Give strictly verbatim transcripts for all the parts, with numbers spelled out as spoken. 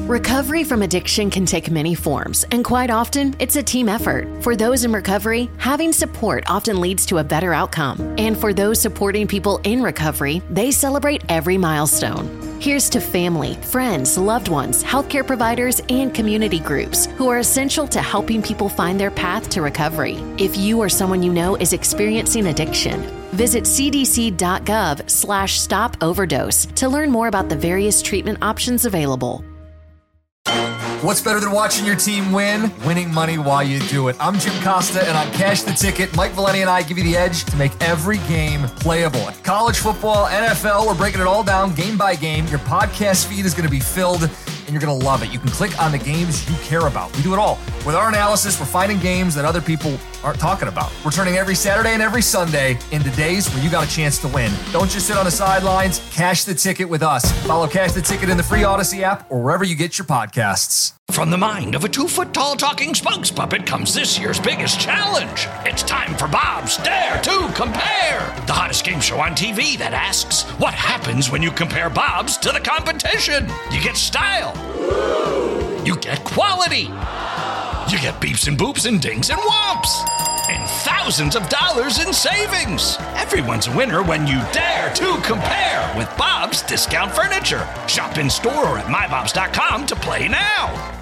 Recovery from addiction can take many forms, and quite often, it's a team effort. For those in recovery, having support often leads to a better outcome. And for those supporting people in recovery, they celebrate every milestone. Here's to family, friends, loved ones, healthcare providers, and community groups who are essential to helping people find their path to recovery. If you or someone you know is experiencing addiction, visit cdc.gov slash stop overdose to learn more about the various treatment options available. What's better than watching your team win? Winning money while you do it. I'm Jim Costa, and on Cash the Ticket, Mike Valenti and I give you the edge to make every game playable. College football, N F L, we're breaking it all down game by game. Your podcast feed is going to be filled, and you're going to love it. You can click on the games you care about. We do it all. With our analysis, we're finding games that other people aren't talking about. We're turning every Saturday and every Sunday into days where you got a chance to win. Don't just sit on the sidelines. Cash the Ticket with us. Follow Cash the Ticket in the free Odyssey app or wherever you get your podcasts. From the mind of a two-foot-tall talking spokes puppet comes this year's biggest challenge. It's time for Bob's Dare to Compare, the hottest game show on T V that asks, what happens when you compare Bob's to the competition? You get style. You get quality. You get beeps and boops and dings and whomps. And thousands of dollars in savings. Everyone's a winner when you dare to compare with Bob's Discount Furniture. Shop in store or at my bobs dot com to play now.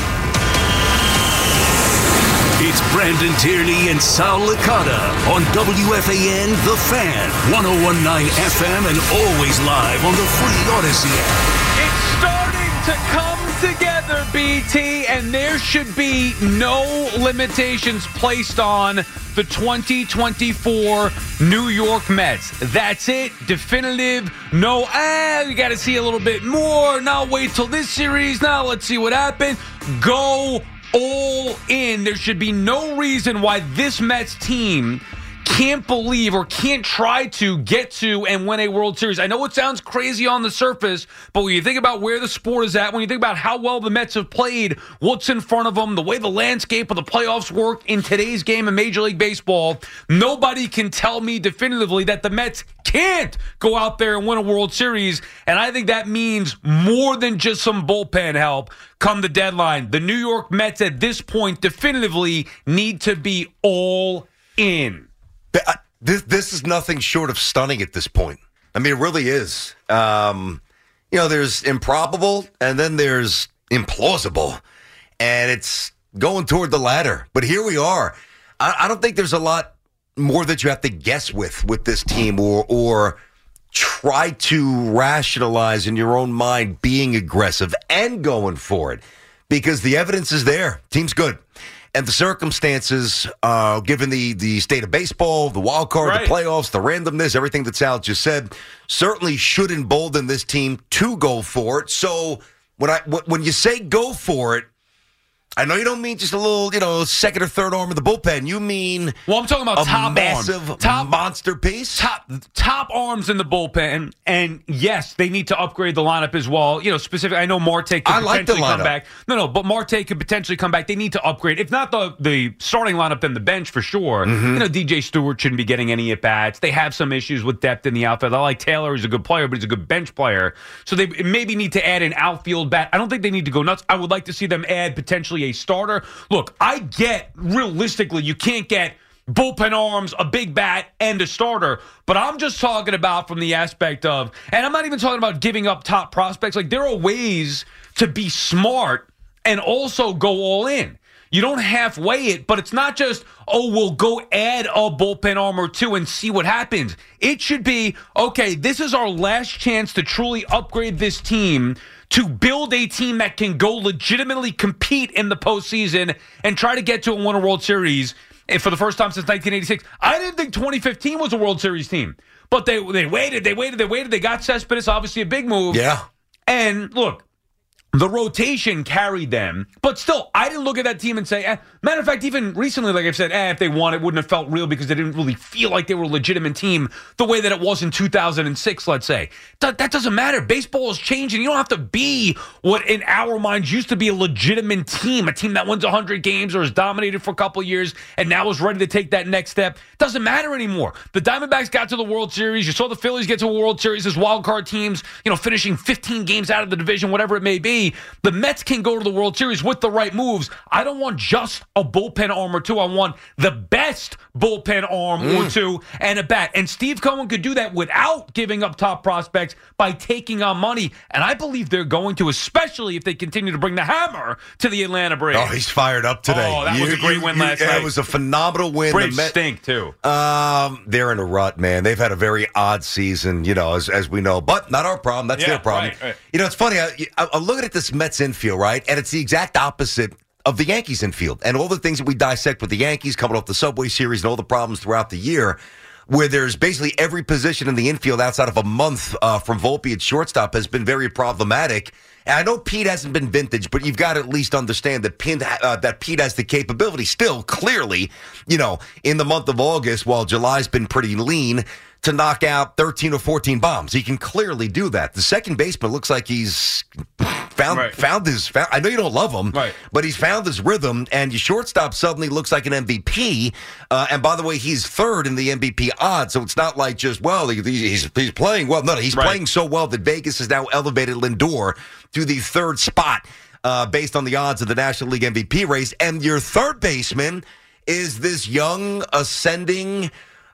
It's Brandon Tierney and Sal Licata on W F A N The Fan, one oh one point nine F M, and always live on the free Odyssey app. It's starting to come together, B T, and there should be no limitations placed on the twenty twenty-four New York Mets. That's it. Definitive. No, ah, we got to see a little bit more. Now wait till this series. Now let's see what happens. Go all in. There should be no reason why this Mets team can't believe or can't try to get to and win a World Series. I know it sounds crazy on the surface, but when you think about where the sport is at, when you think about how well the Mets have played, what's in front of them, the way the landscape of the playoffs work in today's game in Major League Baseball, nobody can tell me definitively that the Mets can't go out there and win a World Series. And I think that means more than just some bullpen help come the deadline. The New York Mets at this point definitively need to be all in. This this is nothing short of stunning at this point. I mean, it really is. Um, you know, there's improbable, and then there's implausible, and it's going toward the latter. But here we are. I, I don't think there's a lot more that you have to guess with with this team, or or try to rationalize in your own mind being aggressive and going for it, because the evidence is there. Team's good. And the circumstances, uh, given the, the state of baseball, the wild card, right, the playoffs, the randomness, everything that Sal just said, certainly should embolden this team to go for it. So when I when you say go for it, I know you don't mean just a little, you know, second or third arm of the bullpen. You mean well, I'm talking about a top massive, arm. top monster piece, top top arms in the bullpen. And yes, they need to upgrade the lineup as well. You know, specifically, I know Marte could I potentially like come back. No, no, but Marte could potentially come back. They need to upgrade. If not the the starting lineup, then the bench for sure. Mm-hmm. You know, D J Stewart shouldn't be getting any at bats. They have some issues with depth in the outfield. I like Taylor; he's a good player, but he's a good bench player. So they maybe need to add an outfield bat. I don't think they need to go nuts. I would like to see them add potentially a starter. Look, I get, realistically, you can't get bullpen arms, a big bat, and a starter. But I'm just talking about from the aspect of, and I'm not even talking about giving up top prospects. Like, there are ways to be smart and also go all in. You don't halfway it, but it's not just, oh, we'll go add a bullpen arm or two and see what happens. It should be, okay, this is our last chance to truly upgrade this team, to build a team that can go legitimately compete in the postseason and try to get to and win a World Series. And for the first time since nineteen eighty-six, I didn't think twenty fifteen was a World Series team. But they they waited, they waited, they waited. They got Cespedes, obviously a big move. Yeah. And look, the rotation carried them. But still, I didn't look at that team and say, eh. Matter of fact, even recently, like I've said, eh, if they won, it wouldn't have felt real because they didn't really feel like they were a legitimate team the way that it was in two thousand six, let's say. That, that doesn't matter. Baseball is changing. You don't have to be what in our minds used to be a legitimate team, a team that wins one hundred games or has dominated for a couple of years and now is ready to take that next step. Doesn't matter anymore. The Diamondbacks got to the World Series. You saw the Phillies get to a World Series as wild card teams, you know, finishing fifteen games out of the division, whatever it may be. me, the Mets can go to the World Series with the right moves. I don't want just a bullpen arm or two. I want the best bullpen arm mm. or two and a bat. And Steve Cohen could do that without giving up top prospects by taking on money. And I believe they're going to, especially if they continue to bring the hammer to the Atlanta Braves. Oh, he's fired up today. Oh, that you, was a great you, win you, last yeah, night. It was a phenomenal win. Braves the Met, stink, too. Um, they're in a rut, man. They've had a very odd season, you know, as, as we know. But not our problem. That's Yeah, their problem. right, right. You know, it's funny. I, I, I'm looking at this Mets infield, right? And it's the exact opposite of the Yankees infield. And all the things that we dissect with the Yankees coming off the Subway Series and all the problems throughout the year, where there's basically every position in the infield outside of a month uh, from Volpe at shortstop has been very problematic. And I know Pete hasn't been vintage, but you've got to at least understand that Pete, uh, that Pete has the capability still, clearly, you know, in the month of August, while July's been pretty lean, to knock out thirteen or fourteen bombs. He can clearly do that. The second baseman looks like he's found right. found his. Found, I know you don't love him, right. but he's found his rhythm. And your shortstop suddenly looks like an M V P. Uh, and by the way, he's third in the M V P odds, so it's not like just well he, he's he's playing well. No, no he's right. playing so well that Vegas has now elevated Lindor to the third spot uh, based on the odds of the National League M V P race. And your third baseman is this young, ascending.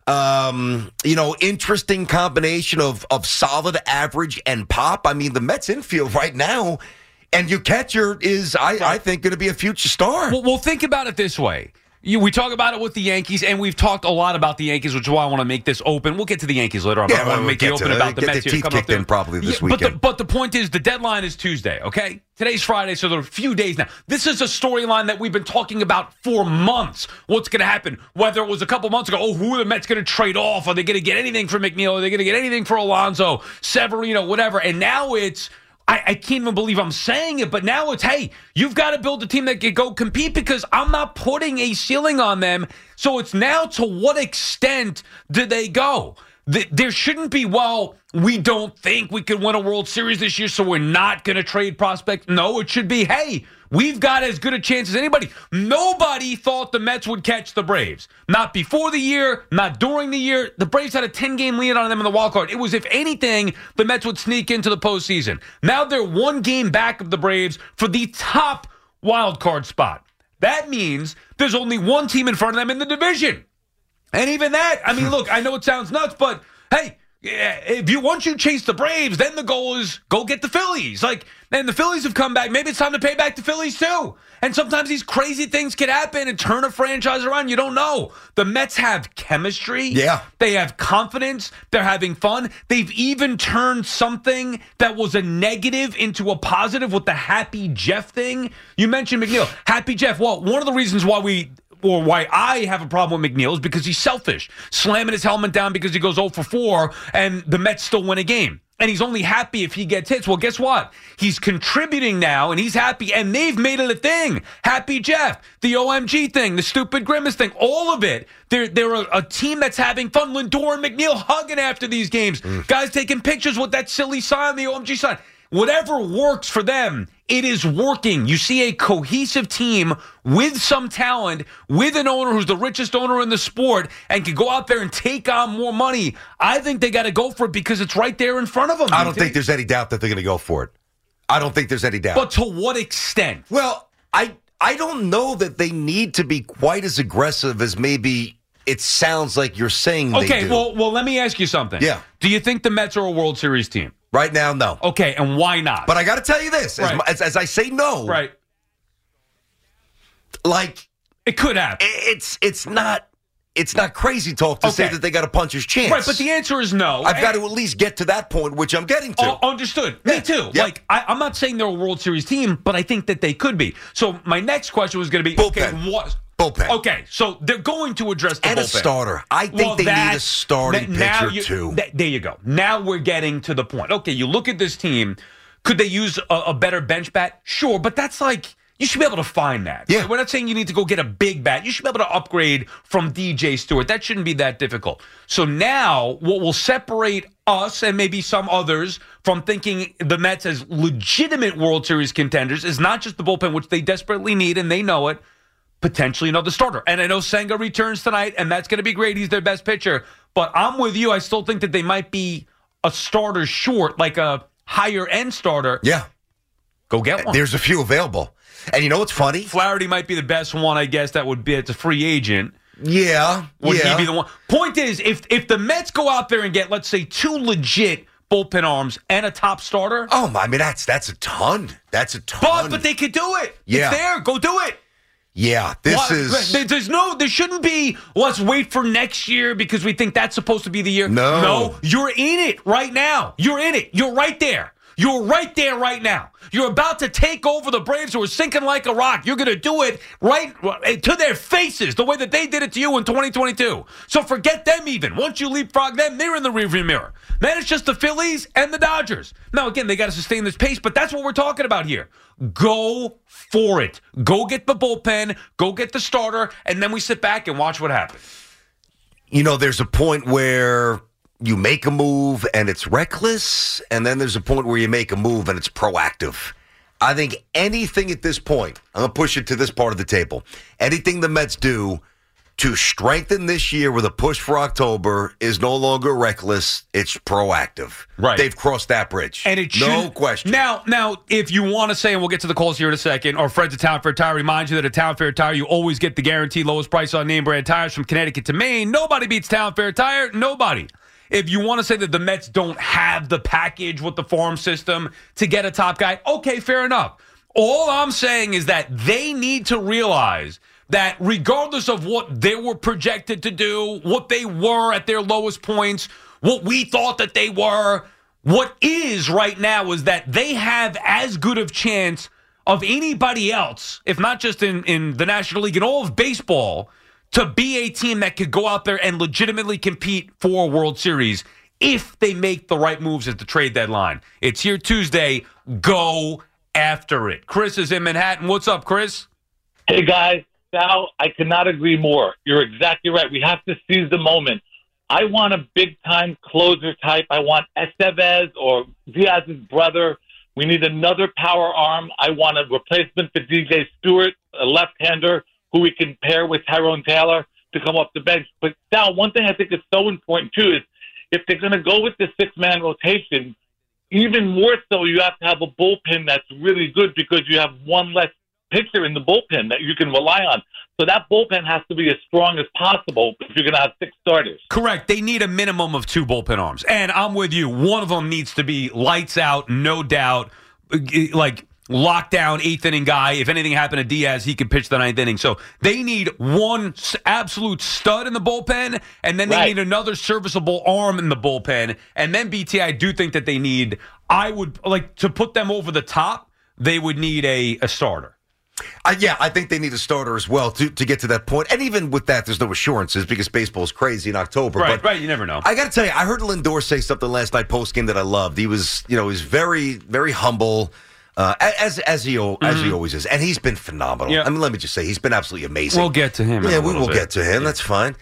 Um, you know, interesting combination of of solid, average, and pop. I mean, the Mets infield right now, and your catcher is, I, I think, going to be a future star. Well, well, think about it this way. You, we talk about it with the Yankees, and we've talked a lot about the Yankees, which is why I want to make this open. We'll get to the Yankees later on. Yeah, but I want we'll to make get it open to about the get Mets the here. teeth coming up kicked there. in probably this yeah, but the, weekend. but the point is, the deadline is Tuesday, okay? Today's Friday, so there are a few days now. This is a storyline that we've been talking about for months. What's going to happen? Whether it was a couple months ago, oh, who are the Mets going to trade off? Are they going to get anything for McNeil? Are they going to get anything for Alonso, Severino, whatever? And now it's, I, I can't even believe I'm saying it, but now it's, hey, you've got to build a team that can go compete because I'm not putting a ceiling on them. So it's now to what extent do they go? The, there shouldn't be, well, we don't think we could win a World Series this year, so we're not going to trade prospects. No, it should be, hey, we've got as good a chance as anybody. Nobody thought the Mets would catch the Braves. Not before the year, not during the year. The Braves had a ten-game lead on them in the wild card. It was, if anything, the Mets would sneak into the postseason. Now they're one game back of the Braves for the top wild card spot. That means there's only one team in front of them in the division. And even that, I mean, look, I know it sounds nuts, but hey, if you once you chase the Braves, then the goal is go get the Phillies. Like, and the Phillies have come back. Maybe it's time to pay back the Phillies too. And sometimes these crazy things can happen and turn a franchise around. You don't know. The Mets have chemistry. Yeah. They have confidence. They're having fun. They've even turned something that was a negative into a positive with the Happy Jeff thing. You mentioned McNeil. Happy Jeff. Well, one of the reasons why we or why I have a problem with McNeil is because he's selfish, slamming his helmet down because he goes oh for four and the Mets still win a game. And he's only happy if he gets hits. Well, guess what? He's contributing now, and he's happy, and they've made it a thing. Happy Jeff, the O M G thing, the stupid grimace thing, all of it. They're, they're a, a team that's having fun. Lindor and McNeil hugging after these games. Mm. Guys taking pictures with that silly sign, the O M G sign. Whatever works for them, it is working. You see a cohesive team with some talent, with an owner who's the richest owner in the sport and can go out there and take on more money. I think they got to go for it because it's right there in front of them. I don't think there's any doubt that they're going to go for it. I don't think there's any doubt. But to what extent? Well, I I don't know that they need to be quite as aggressive as maybe it sounds like you're saying they okay, do. well, well, let me ask you something. Yeah. Do you think the Mets are a World Series team? Right now, no. Okay, and why not? But I got to tell you this. As, Right. as, as I say no, Right. like, It could happen. it's it's not it's not crazy talk to say Okay. that they got a puncher's chance. Right, but the answer is no. I've And- got to at least get to that point, which I'm getting to. Oh, understood. Yeah. Me too. Yeah. Like, I, I'm not saying they're a World Series team, but I think that they could be. So my next question was going to be, Bullpen. okay, what? Bullpen. Okay, so they're going to address the and bullpen. a starter. I think Well, they need a that's- starting that- now pitcher, you- too. that- there you go. Now we're getting to the point. Okay, you look at this team. Could they use a, a better bench bat? Sure, but that's like, you should be able to find that. Yeah. We're not saying you need to go get a big bat. You should be able to upgrade from D J Stewart. That shouldn't be that difficult. So now what will separate us and maybe some others from thinking the Mets as legitimate World Series contenders is not just the bullpen, which they desperately need, and they know it, potentially another starter. And I know Senga returns tonight, and that's going to be great. He's their best pitcher. But I'm with you. I still think that they might be a starter short, like a higher-end starter. Yeah. Go get one. There's a few available. And you know what's funny? Flaherty might be the best one, I guess, that would be. It's a free agent. Yeah. Would yeah. he be the one? Point is, if if the Mets go out there and get, let's say, two legit bullpen arms and a top starter. Oh, my, I mean, that's that's a ton. That's a ton. But, but they could do it. Yeah. It's there. Go do it. Yeah, this What? is... There- There's no, there shouldn't be, let's wait for next year because we think that's supposed to be the year. No. No, you're in it right now. You're in it. You're right there. You're right there right now. You're about to take over the Braves who are sinking like a rock. You're going to do it right to their faces the way that they did it to you in twenty twenty-two. So forget them even. Once you leapfrog them, they're in the rearview mirror. Then it's just the Phillies and the Dodgers. Now, again, they got to sustain this pace, but that's what we're talking about here. Go for it. Go get the bullpen. Go get the starter, and then we sit back and watch what happens. You know, there's a point where you make a move and it's reckless, and then there's a point where you make a move and it's proactive. I think anything at this point, I'm going to push it to this part of the table, anything the Mets do to strengthen this year with a push for October is no longer reckless, it's proactive. Right. They've crossed that bridge. And it no should, question. Now, now, if you want to say, and we'll get to the calls here in a second, or Fred's a Town Fair Tire, remind you that at Town Fair Tire, you always get the guaranteed lowest price on name brand tires from Connecticut to Maine. Nobody beats Town Fair Tire. Nobody. If you want to say that the Mets don't have the package with the farm system to get a top guy, okay, fair enough. All I'm saying is that they need to realize that regardless of what they were projected to do, what they were at their lowest points, what we thought that they were, what is right now is that they have as good of chance of anybody else, if not just in, in the National League, in all of baseball, to be a team that could go out there and legitimately compete for a World Series if they make the right moves at the trade deadline. It's here Tuesday. Go after it. Chris is in Manhattan. What's up, Chris? Hey, guys. Sal, I could not agree more. You're exactly right. We have to seize the moment. I want a big-time closer type. I want Estevez or Diaz's brother. We need another power arm. I want a replacement for D J Stewart, a left-hander who we can pair with Tyrone Taylor to come off the bench. But, Sal, one thing I think is so important, too, is if they're going to go with the six-man rotation, even more so you have to have a bullpen that's really good because you have one less pitcher in the bullpen that you can rely on. So that bullpen has to be as strong as possible if you're going to have six starters. Correct. They need a minimum of two bullpen arms. And I'm with you. One of them needs to be lights out, no doubt, like lockdown eighth inning guy. If anything happened to Diaz, he could pitch the ninth inning. So they need one absolute stud in the bullpen, and then they Right. need another serviceable arm in the bullpen. And then, B T, I do think that they need, I would like to put them over the top, they would need a, a starter. Uh, yeah, I think they need a starter as well to, to get to that point. And even with that, there's no assurances because baseball is crazy in October. Right, but right. You never know. I got to tell you, I heard Lindor say something last night post game that I loved. He was, you know, he's very, very humble, uh, as as he mm-hmm. as he always is, and he's been phenomenal. Yeah. I mean, let me just say, he's been absolutely amazing. We'll get to him. in Yeah, a we little will bit. get to him. Yeah. That's fine.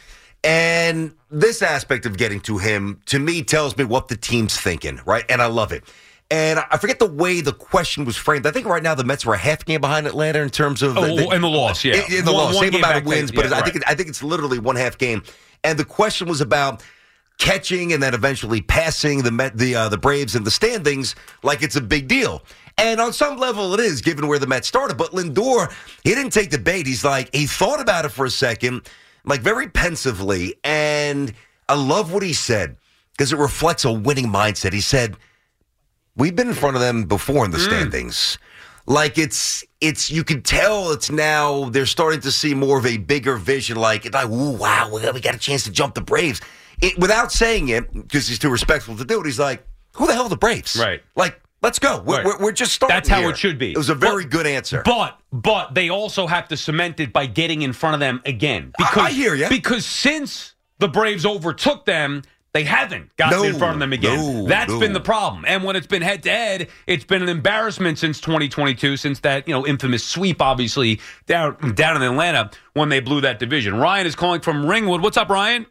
And this aspect of getting to him, to me, tells me what the team's thinking, right? And I love it. And I forget the way the question was framed. I think right now the Mets are a half game behind Atlanta in terms of Oh, the, in the loss, yeah. in, in the One- loss, one same game amount back of wins, then. but Yeah, I right. think it, I think it's literally one half game. And the question was about catching and then eventually passing the Met, the uh, the Braves in the standings like it's a big deal. And on some level it is, given where the Mets started. But Lindor, he didn't take the bait. He's like, he thought about it for a second, like very pensively. And I love what he said because it reflects a winning mindset. He said, we've been in front of them before in the standings. Like it's, it's, you can tell it's now, they're starting to see more of a bigger vision. Like, like ooh, wow, we got, we got a chance to jump the Braves. It, without saying it, because he's too respectful to do it, he's like, who the hell are the Braves? Right. Like, let's go. We're, Right. we're, we're just starting That's how here. it should be. It was a very But- good answer. But but they also have to cement it by getting in front of them again. I- Because, I hear ya. Because since the Braves overtook them, they haven't gotten No, in front of them again. no, That's no. been the problem. And when it's been head to head, it's been an embarrassment since twenty twenty-two, since that, you know, infamous sweep, obviously, down down in Atlanta when they blew that division. Ryan is calling from Ringwood. What's up, Ryan?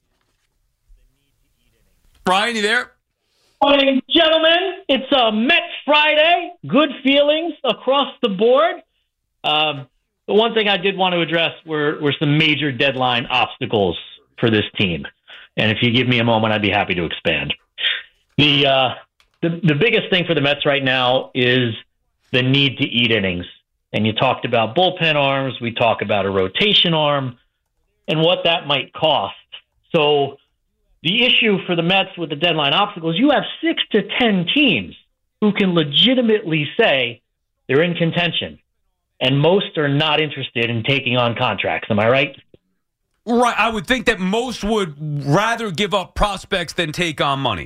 Ryan, you there? Morning, gentlemen. It's a Mets Friday. Good feelings across the board. Um, the one thing I did want to address were, were some major deadline obstacles for this team. And if you give me a moment, I'd be happy to expand. The, uh, the, the biggest thing for the Mets right now is the need to eat innings. And you talked about bullpen arms. We talk about a rotation arm and what that might cost. So the issue for the Mets with the deadline obstacle is you have six to ten teams who can legitimately say they're in contention. And most are not interested in taking on contracts. Am I right? Right. I would think that most would rather give up prospects than take on money.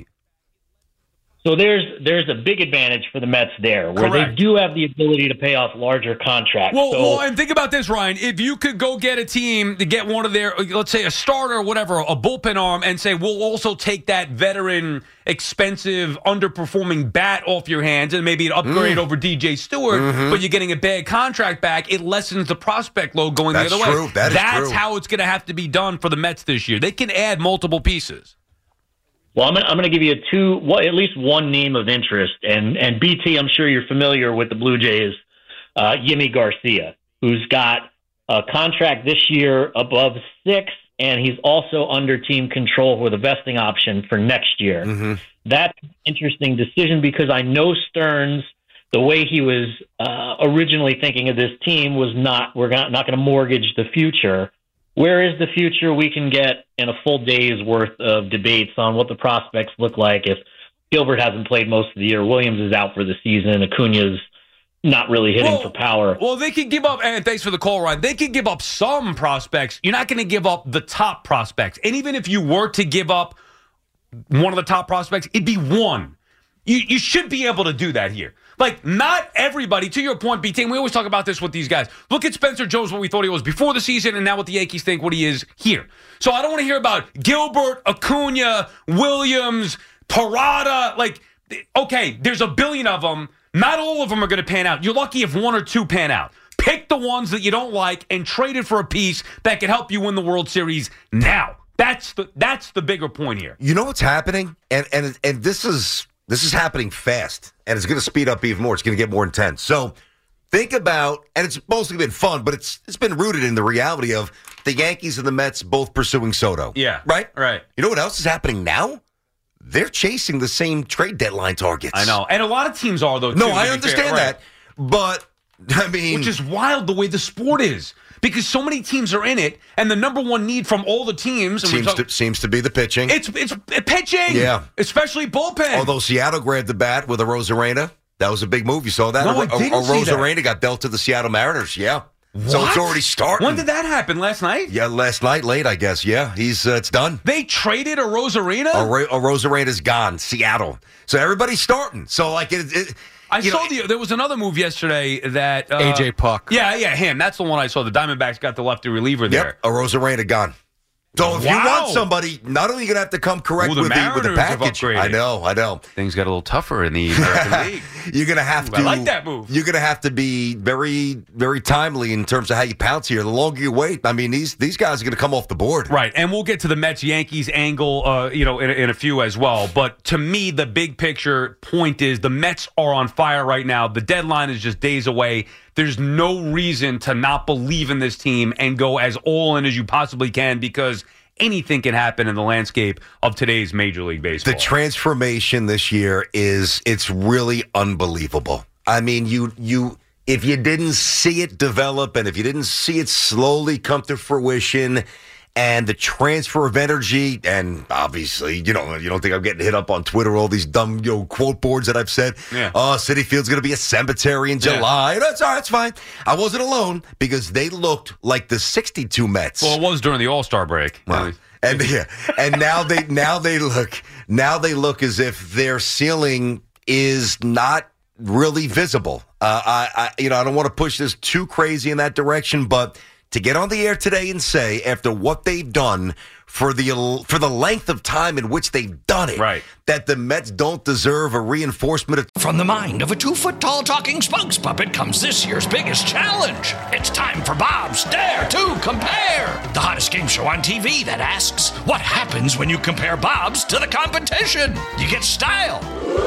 So there's there's a big advantage for the Mets there, where Correct. they do have the ability to pay off larger contracts. Well, so, well, and think about this, Ryan. If you could go get a team to get one of their, let's say a starter or whatever, a bullpen arm, and say, we'll also take that veteran, expensive, underperforming bat off your hands and maybe an upgrade mm. over D J Stewart, mm-hmm. but you're getting a bad contract back, it lessens the prospect load going That's the other true. way. That is That's true. how it's going to have to be done for the Mets this year. They can add multiple pieces. Well, I'm going I'm to give you a two, well, at least one name of interest, and and B T, I'm sure you're familiar with the Blue Jays, uh, Yimi Garcia, who's got a contract this year above six, and he's also under team control with a vesting option for next year. Mm-hmm. That's an interesting decision because I know Stearns, the way he was uh, originally thinking of this team was not, we're not, not going to mortgage the future. Where is the future we can get in a full day's worth of debates on what the prospects look like if Gilbert hasn't played most of the year, Williams is out for the season, Acuna's not really hitting well, for power. Well, they could give up, and thanks for the call, Ryan. They could give up some prospects. You're not going to give up the top prospects. And even if you were to give up one of the top prospects, it'd be one. You, you should be able to do that here. Like, not everybody, to your point, B T, and we always talk about this with these guys. Look at Spencer Jones, what we thought he was before the season, and now what the Yankees think what he is here. So I don't want to hear about Gilbert, Acuna, Williams, Parada. Like, okay, there's a billion of them. Not all of them are going to pan out. You're lucky if one or two pan out. Pick the ones that you don't like and trade it for a piece that can help you win the World Series now. That's the that's the bigger point here. You know what's happening? And and and this is this is happening fast. And it's going to speed up even more. It's going to get more intense. So think about, and it's mostly been fun, but it's it's been rooted in the reality of the Yankees and the Mets both pursuing Soto. Yeah. Right? Right. You know what else is happening now? They're chasing the same trade deadline targets. I know. And a lot of teams are, though, too. No, I understand right. that. But, I mean... Which is wild the way the sport is. Because so many teams are in it, and the number one need from all the teams... And seems, talking, to, seems to be the pitching. It's it's pitching! Yeah. Especially bullpen. Although Seattle grabbed the bat with a Rosarena. That was a big move. You saw that? No, a, I didn't a, a see that. Rosarena got dealt to the Seattle Mariners. Yeah. What? So it's already starting. When did that happen? Last night? Yeah, last night, late, I guess. Yeah, he's uh, it's done. They traded a Rosarena? A, Ra- a Rosarena's gone. Seattle. So everybody's starting. So, like, it... it I you saw know, the there was another move yesterday that... Uh, A J Puck. Yeah, yeah, him. That's the one I saw. The Diamondbacks got the lefty reliever there. Yep, a Rosarena gone. So if Wow. you want somebody, not only are you going to have to come correct Ooh, the with, the, with the Mariners have package. upgraded. I know, I know. Things got a little tougher in the American League. You're going to have Ooh, to... I like that move. You're going to have to be very, very timely in terms of how you pounce here. The longer you wait, I mean, these these guys are going to come off the board. Right, and we'll get to the Mets-Yankees angle, uh, you know, in, in a few as well. But to me, the big picture point is the Mets are on fire right now. The deadline is just days away. There's no reason to not believe in this team and go as all in as you possibly can because anything can happen in the landscape of today's Major League Baseball. The transformation this year is, it's really unbelievable. I mean, you you if you didn't see it develop and if you didn't see it slowly come to fruition and the transfer of energy, and obviously, you know, you don't think I'm getting hit up on Twitter, all these dumb, you know, quote boards that I've said. Yeah. Oh, Citi Field's going to be a cemetery in July. Yeah. That's all right, that's fine. I wasn't alone because they looked like the sixty-two Mets. Well, it was during the All-Star break. Wow. And yeah, and now they now they look now they look as if their ceiling is not really visible. Uh, I, I you know I don't want to push this too crazy in that direction, but to get on the air today and say after what they've done for the for the length of time in which they've done it, right, that the Mets don't deserve a reinforcement of- From the mind of a two-foot-tall talking spokes puppet comes this year's biggest challenge. It's time for Bob's Dare to Compare, the hottest game show on T V that asks, what happens when you compare Bob's to the competition? You get style.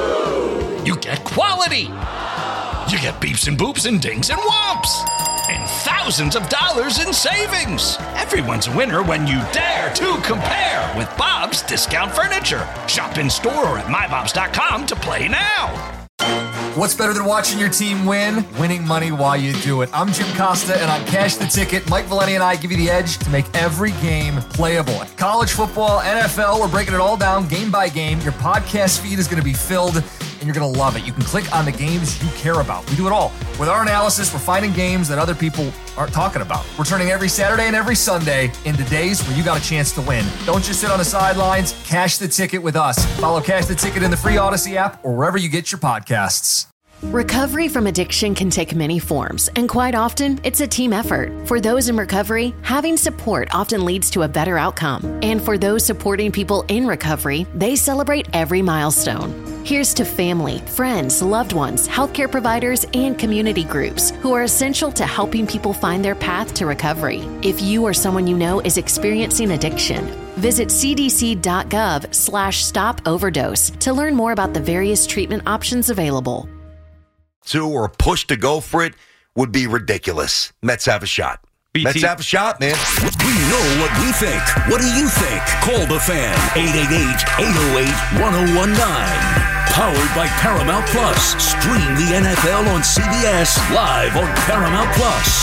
You get quality. You get beeps and boops and dings and whomps. And thousands of dollars in savings. Everyone's a winner when you dare to compare with Bob's Discount Furniture. Shop in store or at my bobs dot com to play now. What's better than watching your team win? Winning money while you do it. I'm Jim Costa, and on Cash the Ticket, Mike Valeni and I give you the edge to make every game playable. College football, N F L, we're breaking it all down game by game. Your podcast feed is going to be filled, and you're going to love it. You can click on the games you care about. We do it all. With our analysis, we're finding games that other people aren't talking about. We're turning every Saturday and every Sunday into days where you got a chance to win. Don't just sit on the sidelines. Cash the Ticket with us. Follow Cash the Ticket in the free Odyssey app or wherever you get your podcasts. Recovery from addiction can take many forms, and quite often, it's a team effort. For those in recovery, having support often leads to a better outcome. And for those supporting people in recovery, they celebrate every milestone. Here's to family, friends, loved ones, healthcare providers, and community groups who are essential to helping people find their path to recovery. If you or someone you know is experiencing addiction, visit cdc.gov slash stop overdose to learn more about the various treatment options available. To or a push to go for it would be ridiculous. Mets have a shot. B T. Mets have a shot, man. We know what we think. What do you think? Call the Fan. eight eight eight, eight oh eight, one oh one nine. Powered by Paramount Plus. Stream the N F L on C B S live on Paramount Plus.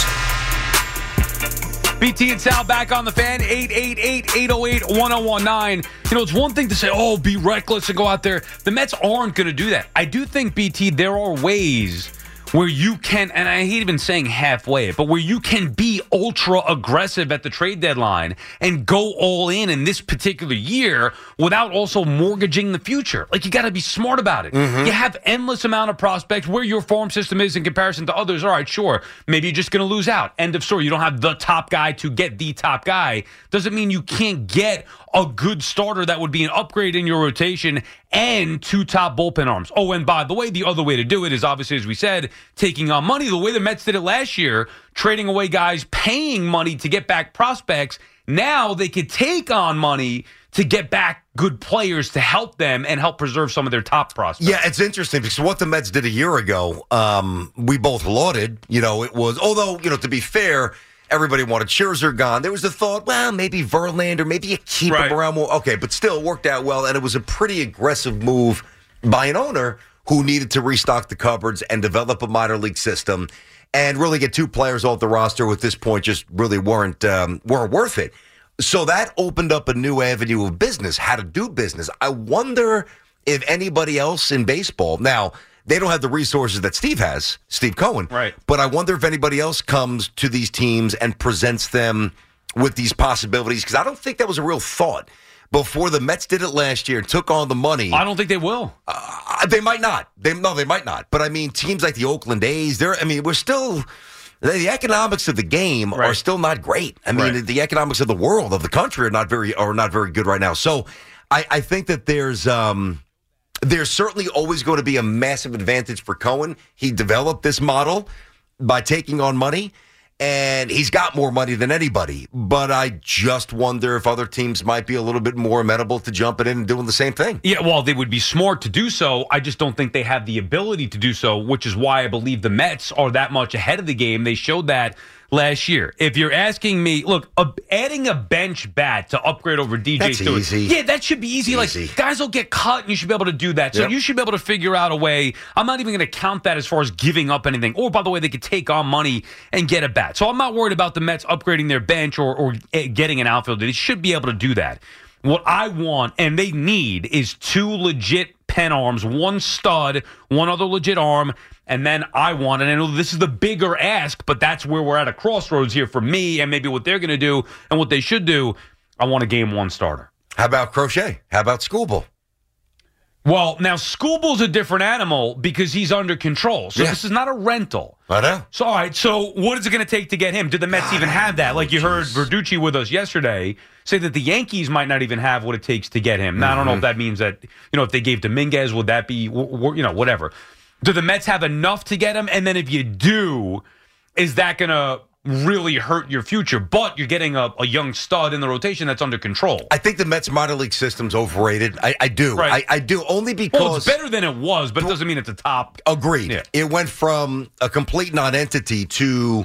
B T and Sal back on the Fan. eight eight eight, eight oh eight, one oh one nine. You know, it's one thing to say, oh, be reckless and go out there. The Mets aren't going to do that. I do think, B T, there are ways where you can, and I hate even saying halfway, but where you can be ultra aggressive at the trade deadline and go all in in this particular year without also mortgaging the future. Like, you got to be smart about it. Mm-hmm. You have endless amount of prospects where your farm system is in comparison to others. All right, sure, maybe you're just going to lose out. End of story. You don't have the top guy to get the top guy. Doesn't mean you can't get a good starter that would be an upgrade in your rotation and two top bullpen arms. Oh, and by the way, the other way to do it is obviously, as we said, taking on money. The way the Mets did it last year, trading away guys, paying money to get back prospects. Now they could take on money to get back good players to help them and help preserve some of their top prospects. Yeah, it's interesting because what the Mets did a year ago, um, we both lauded. You know, it was, although, you know, to be fair, everybody wanted Scherzer gone. There was the thought, well, maybe Verlander, maybe you keep right. him around more. Okay, but still it worked out well, and it was a pretty aggressive move by an owner who needed to restock the cupboards and develop a minor league system and really get two players off the roster who at this point just really weren't um, weren't worth it. So that opened up a new avenue of business, how to do business. I wonder if anybody else in baseball, now, they don't have the resources that Steve has, Steve Cohen. Right. But I wonder if anybody else comes to these teams and presents them with these possibilities, because I don't think that was a real thought before the Mets did it last year and took on the money. I don't think they will. Uh, they might not. They No, they might not. But, I mean, teams like the Oakland A's, they're, I mean, we're still, the economics of the game right. are still not great. I mean, right. the economics of the world, of the country are not very, are not very good right now. So I, I think that there's... Um, There's certainly always going to be a massive advantage for Cohen. He developed this model by taking on money, and he's got more money than anybody. But I just wonder if other teams might be a little bit more amenable to jumping in and doing the same thing. Yeah, well, they would be smart to do so. I just don't think they have the ability to do so, which is why I believe the Mets are that much ahead of the game. They showed that last year. If you're asking me, look, uh, adding a bench bat to upgrade over D J That's Stewart. Easy. Yeah, that should be easy. easy. Like, guys will get cut, and you should be able to do that. So yep. you should be able to figure out a way. I'm not even going to count that as far as giving up anything. Or, by the way, they could take on money and get a bat. So I'm not worried about the Mets upgrading their bench or, or getting an outfielder. They should be able to do that. What I want, and they need, is two legit pen arms, one stud, one other legit arm, and then I want, and I know this is the bigger ask, but that's where we're at a crossroads here for me and maybe what they're going to do and what they should do. I want a game one starter. How about Crochet? How about Skubal? Well, now Skubal's a different animal because he's under control. So yeah. this is not a rental. I know. So, all right, so what is it going to take to get him? Did the Mets God, even have that? Like you heard Verducci with us yesterday say that the Yankees might not even have what it takes to get him. Now, mm-hmm. I don't know if that means that, you know, if they gave Dominguez, would that be, you know, whatever. Do the Mets have enough to get him? And then if you do, is that going to really hurt your future? But you're getting a, a young stud in the rotation that's under control. I think the Mets minor league system's overrated. I, I do. Right. I, I do, only because... Well, it's better than it was, but it doesn't mean it's a top... Agreed. Yeah. It went from a complete non-entity to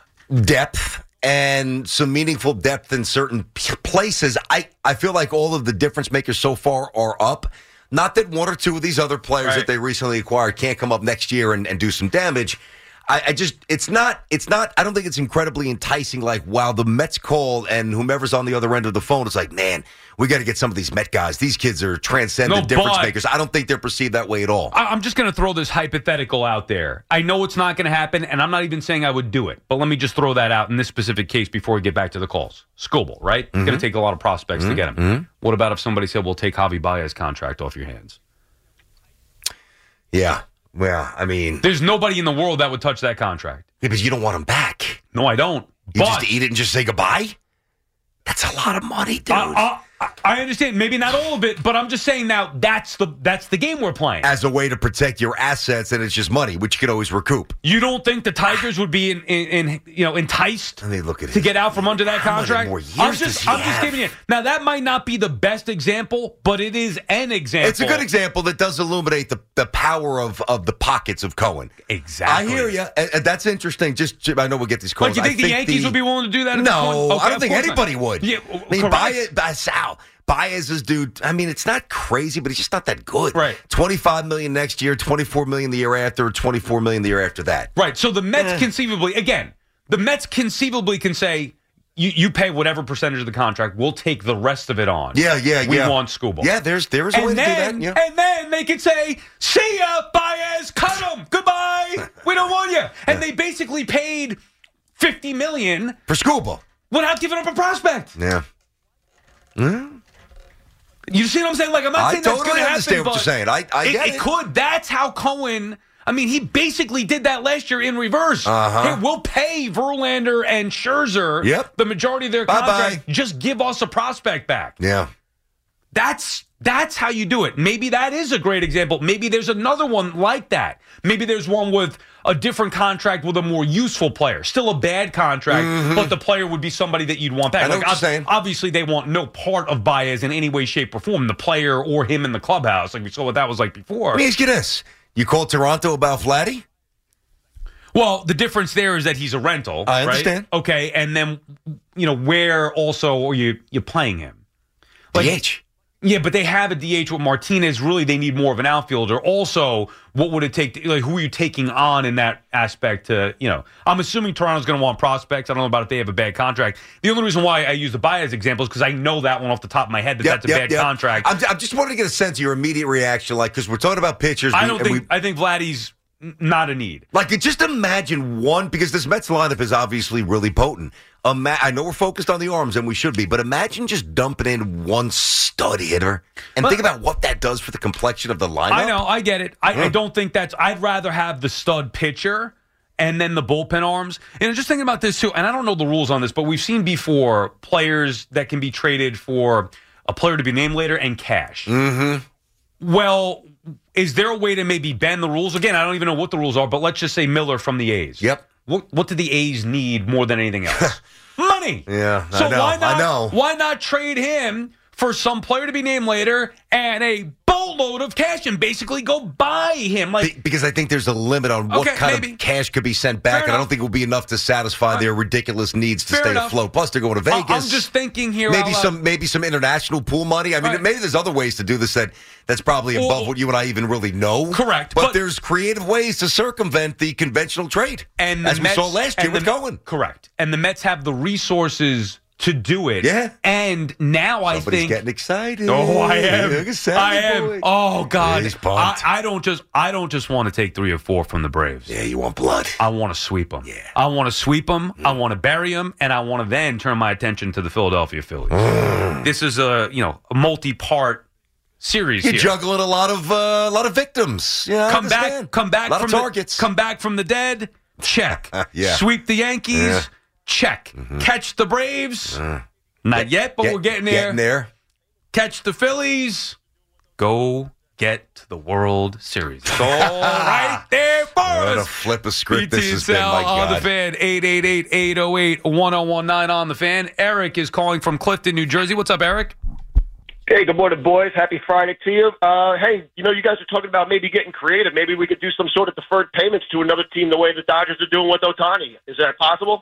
depth and some meaningful depth in certain places. I, I feel like all of the difference makers so far are up. Not that one or two of these other players Right. that they recently acquired can't come up next year and, and do some damage. I, I just, it's not, it's not, I don't think it's incredibly enticing. Like, wow, the Mets call and whomever's on the other end of the phone is like, man, we got to get some of these Met guys. These kids are transcendent No, difference but- makers. I don't think they're perceived that way at all. I- I'm just going to throw this hypothetical out there. I know it's not going to happen, and I'm not even saying I would do it. But let me just throw that out in this specific case before we get back to the calls. Skubal, right? It's going to take a lot of prospects to get him. Mm-hmm. What about if somebody said, we'll take Javi Baez contract off your hands? Yeah. Well, I mean, There's nobody in the world that would touch that contract. yeah, because you don't want him back. No, I don't. You but just eat it and just say goodbye? That's a lot of money, dude. I, I, I understand. Maybe not all of it, but I'm just saying now that's the that's the game we're playing. As a way to protect your assets, and it's just money, which you can always recoup. You don't think the Tigers would be in, in, in you know enticed And they look at to his- get out from under that how many contract? more years I'm does just he I'm just have? giving you now. That might not be the best example, but it is an example. It's a good example that does illuminate the, the power of, of the pockets of Cohen. Exactly. I hear you. And, and that's interesting. Just I know we'll get these calls. Like, you think I the Yankees would be willing to do that? At this point? No, Okay, I don't of think course not. anybody would. Yeah, I mean, correct. Baez, Baez, Sal, Baez is dude. I mean, it's not crazy, but he's just not that good. Right. Twenty-five million next year, twenty-four million the year after, twenty-four million the year after that. Right. So the Mets Eh. conceivably, again, the Mets conceivably can say, you, you pay whatever percentage of the contract, we'll take the rest of it on. Yeah, yeah, we yeah. want Skubal. Yeah, there's there is a way And to then, do that. Yeah. and then they could say, see ya, Baez, cut him, goodbye, we don't want you. And they basically paid fifty million dollars For Skubal. without giving up a prospect. Yeah. You see what I'm saying? Like, I'm not I saying that's totally going to happen, understand what but you're saying. I- I it, get it it. could. That's how Cohen. I mean, he basically did that last year in reverse. Uh-huh. Hey, we'll pay Verlander and Scherzer Yep. the majority of their Bye-bye. contract. Just give us a prospect back. Yeah. That's that's how you do it. Maybe that is a great example. Maybe there's another one like that. Maybe there's one with a different contract with a more useful player. Still a bad contract, but the player would be somebody that you'd want back. I know Like, what you're ob- saying. Obviously, they want no part of Baez in any way, shape, or form. The player or him in the clubhouse. Like we saw what that was like before. Let me ask you this. You call Toronto about Vladdy? Well, the difference there is that he's a rental. I right? understand. Okay, and then, you know, where also are you you playing him? Like, D H. Yeah, but they have a D H with Martinez. Really, they need more of an outfielder. Also, what would it take? To, like, who are you taking on in that aspect? To you know, I'm assuming Toronto's going to want prospects. I don't know about if they have a bad contract. The only reason why I use the Baez example is because I know that one off the top of my head that Yep, that's a yep, bad yep. contract. I'm, I'm just wanting to get a sense of your immediate reaction, like, because we're talking about pitchers. I we- don't and think. we- I think Vladdy's n- not a need. Like, just imagine one, because this Mets lineup is obviously really potent. Ima- I know we're focused on the arms, and we should be, but imagine just dumping in one stud hitter and But- think about what that does for the complexion of the lineup. I know, I get it. I, I Yeah. don't think that's. I'd rather have the stud pitcher and then the bullpen arms. And just thinking about this too, and I don't know the rules on this, but we've seen before players that can be traded for a player to be named later and cash. Mm-hmm. Well, is there a way to maybe bend the rules? Again, I don't even know what the rules are, but let's just say Miller from the A's. Yep. What what do the A's need more than anything else? Money. Yeah, I So know, why not? I know. Why not trade him for some player to be named later and a boatload of cash and basically go buy him? Like, Be- because I think there's a limit on what Okay, kind maybe. of cash could be sent back, Fair and I don't enough. think it will be enough to satisfy their ridiculous needs to Fair stay enough. afloat. Plus, they're going to I- Vegas. I'm just thinking here. maybe out loud. some maybe some international pool money. I mean, Right. maybe there's other ways to do this that that's probably Well, above what you and I even really know. Correct, but, but- there's creative ways to circumvent the conventional trade, and the as Mets, we saw last year and with the- Cohen. Correct. And the Mets have the resources to do it. Yeah. And now I Somebody's think. getting excited. Oh, I am. Look at Sandy I am. boy. Oh God. He's I, pumped. I don't just. I don't just want to take three or four from the Braves. Yeah, you want blood. I want to sweep them. Yeah. I want to sweep them. I want to bury them, and I want to then turn my attention to the Philadelphia Phillies. This is a you know a multi-part series You're here. juggling a lot of uh, a lot of victims. Yeah, I come understand. back, come back a lot from of the targets. come back from the dead. Check. Yeah. Sweep the Yankees. Yeah. Mm-hmm. Check. Catch the Braves. Not yet, but Get- we're getting there. Getting there. Catch the Phillies. Go get to the World Series. It's all right there for What a us. flip of script B T this has been, Sal my on the God. fan, eight eight eight, eight oh eight, one oh one nine on the fan. Eric is calling from Clifton, New Jersey. What's up, Eric? Hey, good morning, boys. Happy Friday to you. Uh, hey, you know, you guys are talking about maybe getting creative. Maybe we could do some sort of deferred payments to another team the way the Dodgers are doing with Ohtani. Is that possible?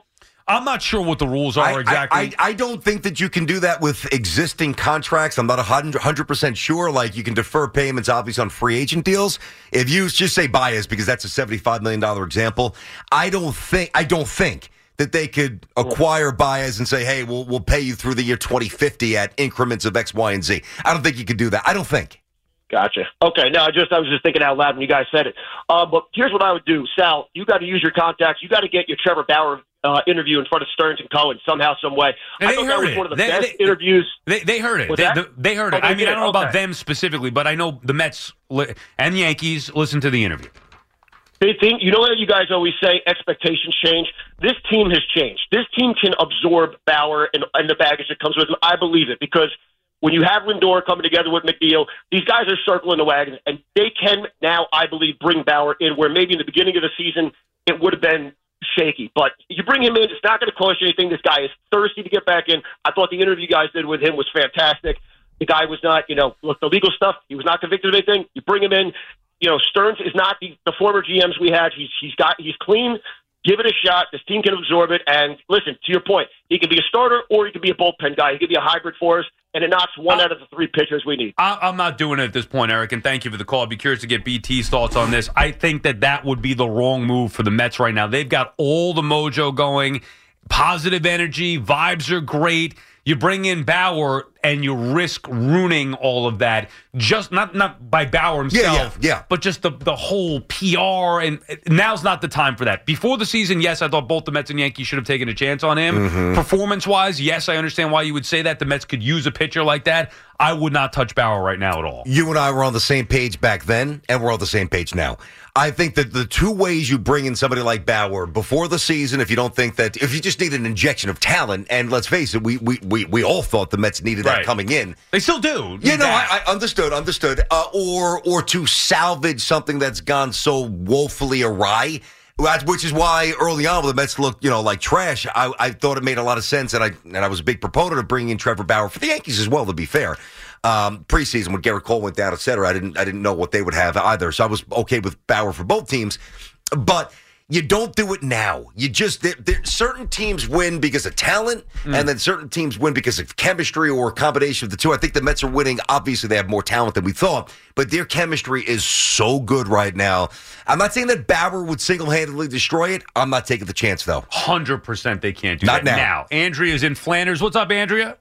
I'm not sure what the rules are I, exactly. I, I, I don't think that you can do that with existing contracts. I'm not one hundred percent sure. Like, you can defer payments, obviously, on free agent deals. If you just say Baez, because that's a seventy-five million dollars example, I don't think I don't think that they could acquire Baez and say, hey, we'll, we'll pay you through the year twenty fifty at increments of X, Y, and Z. I don't think you could do that. I don't think. Gotcha. Okay. No, I just I was just thinking out loud when you guys said it. Uh, but here's what I would do, Sal. You got to use your contacts. You got to get your Trevor Bauer uh, interview in front of Stearns and Cohen somehow, some way. And I they thought that heard was it. one of the They- best they- interviews. They they heard it. Was They, that? the- they heard Oh, it. they I mean, did? I don't know about Okay. them specifically, but I know the Mets li- and the Yankees listen to the interview. They think, you know what you guys always say, expectations change. This team has changed. This team can absorb Bauer and, and the baggage that comes with him. I believe it, because when you have Lindor coming together with McNeil, these guys are circling the wagons, and they can now, I believe, bring Bauer in where maybe in the beginning of the season it would have been shaky. But you bring him in, it's not going to cost you anything. This guy is thirsty to get back in. I thought the interview you guys did with him was fantastic. The guy was not, you know, look, the legal stuff, he was not convicted of anything. You bring him in. You know, Stearns is not the, the former G Ms we had. He's he's got he's clean. Give it a shot. This team can absorb it. And listen, to your point, he can be a starter or he can be a bullpen guy. He can be a hybrid for us, and it knocks one Uh, out of the three pitchers we need. I, I'm not doing it at this point, Eric, and thank you for the call. I'd be curious to get B T's thoughts on this. I think that that would be the wrong move for the Mets right now. They've got all the mojo going, positive energy, vibes are great. You bring in Bauer and you risk ruining all of that. Just not not by Bauer himself, Yeah, yeah, yeah. but just the the whole P R. And now's not the time for that. Before the season, yes, I thought both the Mets and Yankees should have taken a chance on him. Mm-hmm. Performance wise, yes, I understand why you would say that. The Mets could use a pitcher like that. I would not touch Bauer right now at all. You and I were on the same page back then, and we're on the same page now. I think that the two ways you bring in somebody like Bauer before the season, if you don't think that, if you just need an injection of talent, and let's face it, we we we, we all thought the Mets needed that Right. coming in. They still do. You know, That. I, I understood, understood. Uh, or or to salvage something that's gone so woefully awry, That's- which is why early on when the Mets looked, you know, like trash, I, I thought it made a lot of sense, and I and I was a big proponent of bringing in Trevor Bauer for the Yankees as well, to be fair. Um, preseason when Garrett Cole went down, et cetera, I didn't I didn't know what they would have either, so I was okay with Bauer for both teams. But you don't do it now. You just there, there, certain teams win because of talent, Mm. and then certain teams win because of chemistry or a combination of the two. I think the Mets are winning. Obviously, they have more talent than we thought, but their chemistry is so good right now. I'm not saying that Bauer would single-handedly destroy it. I'm not taking the chance, though. one hundred percent they can't do Not that now. Andrea's in Flanders. What's up, Andrea?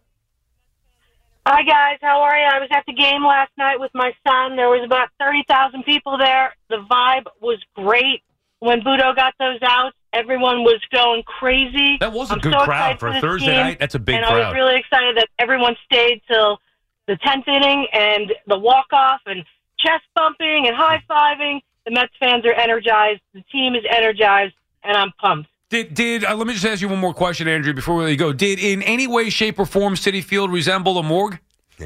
Hi, guys. How are you? I was at the game last night with my son. There was about thirty thousand people there. The vibe was great. When Budo got those outs, everyone was going crazy. That was a I'm good so crowd excited for a this Thursday team, night. That's a big and crowd. I was really excited that everyone stayed till the tenth inning and the walk-off and chest bumping and high-fiving. The Mets fans are energized. The team is energized, and I'm pumped. Did did uh, let me just ask you one more question, Andrew, before we let you go. Did in any way, shape, or form Citi Field resemble a morgue?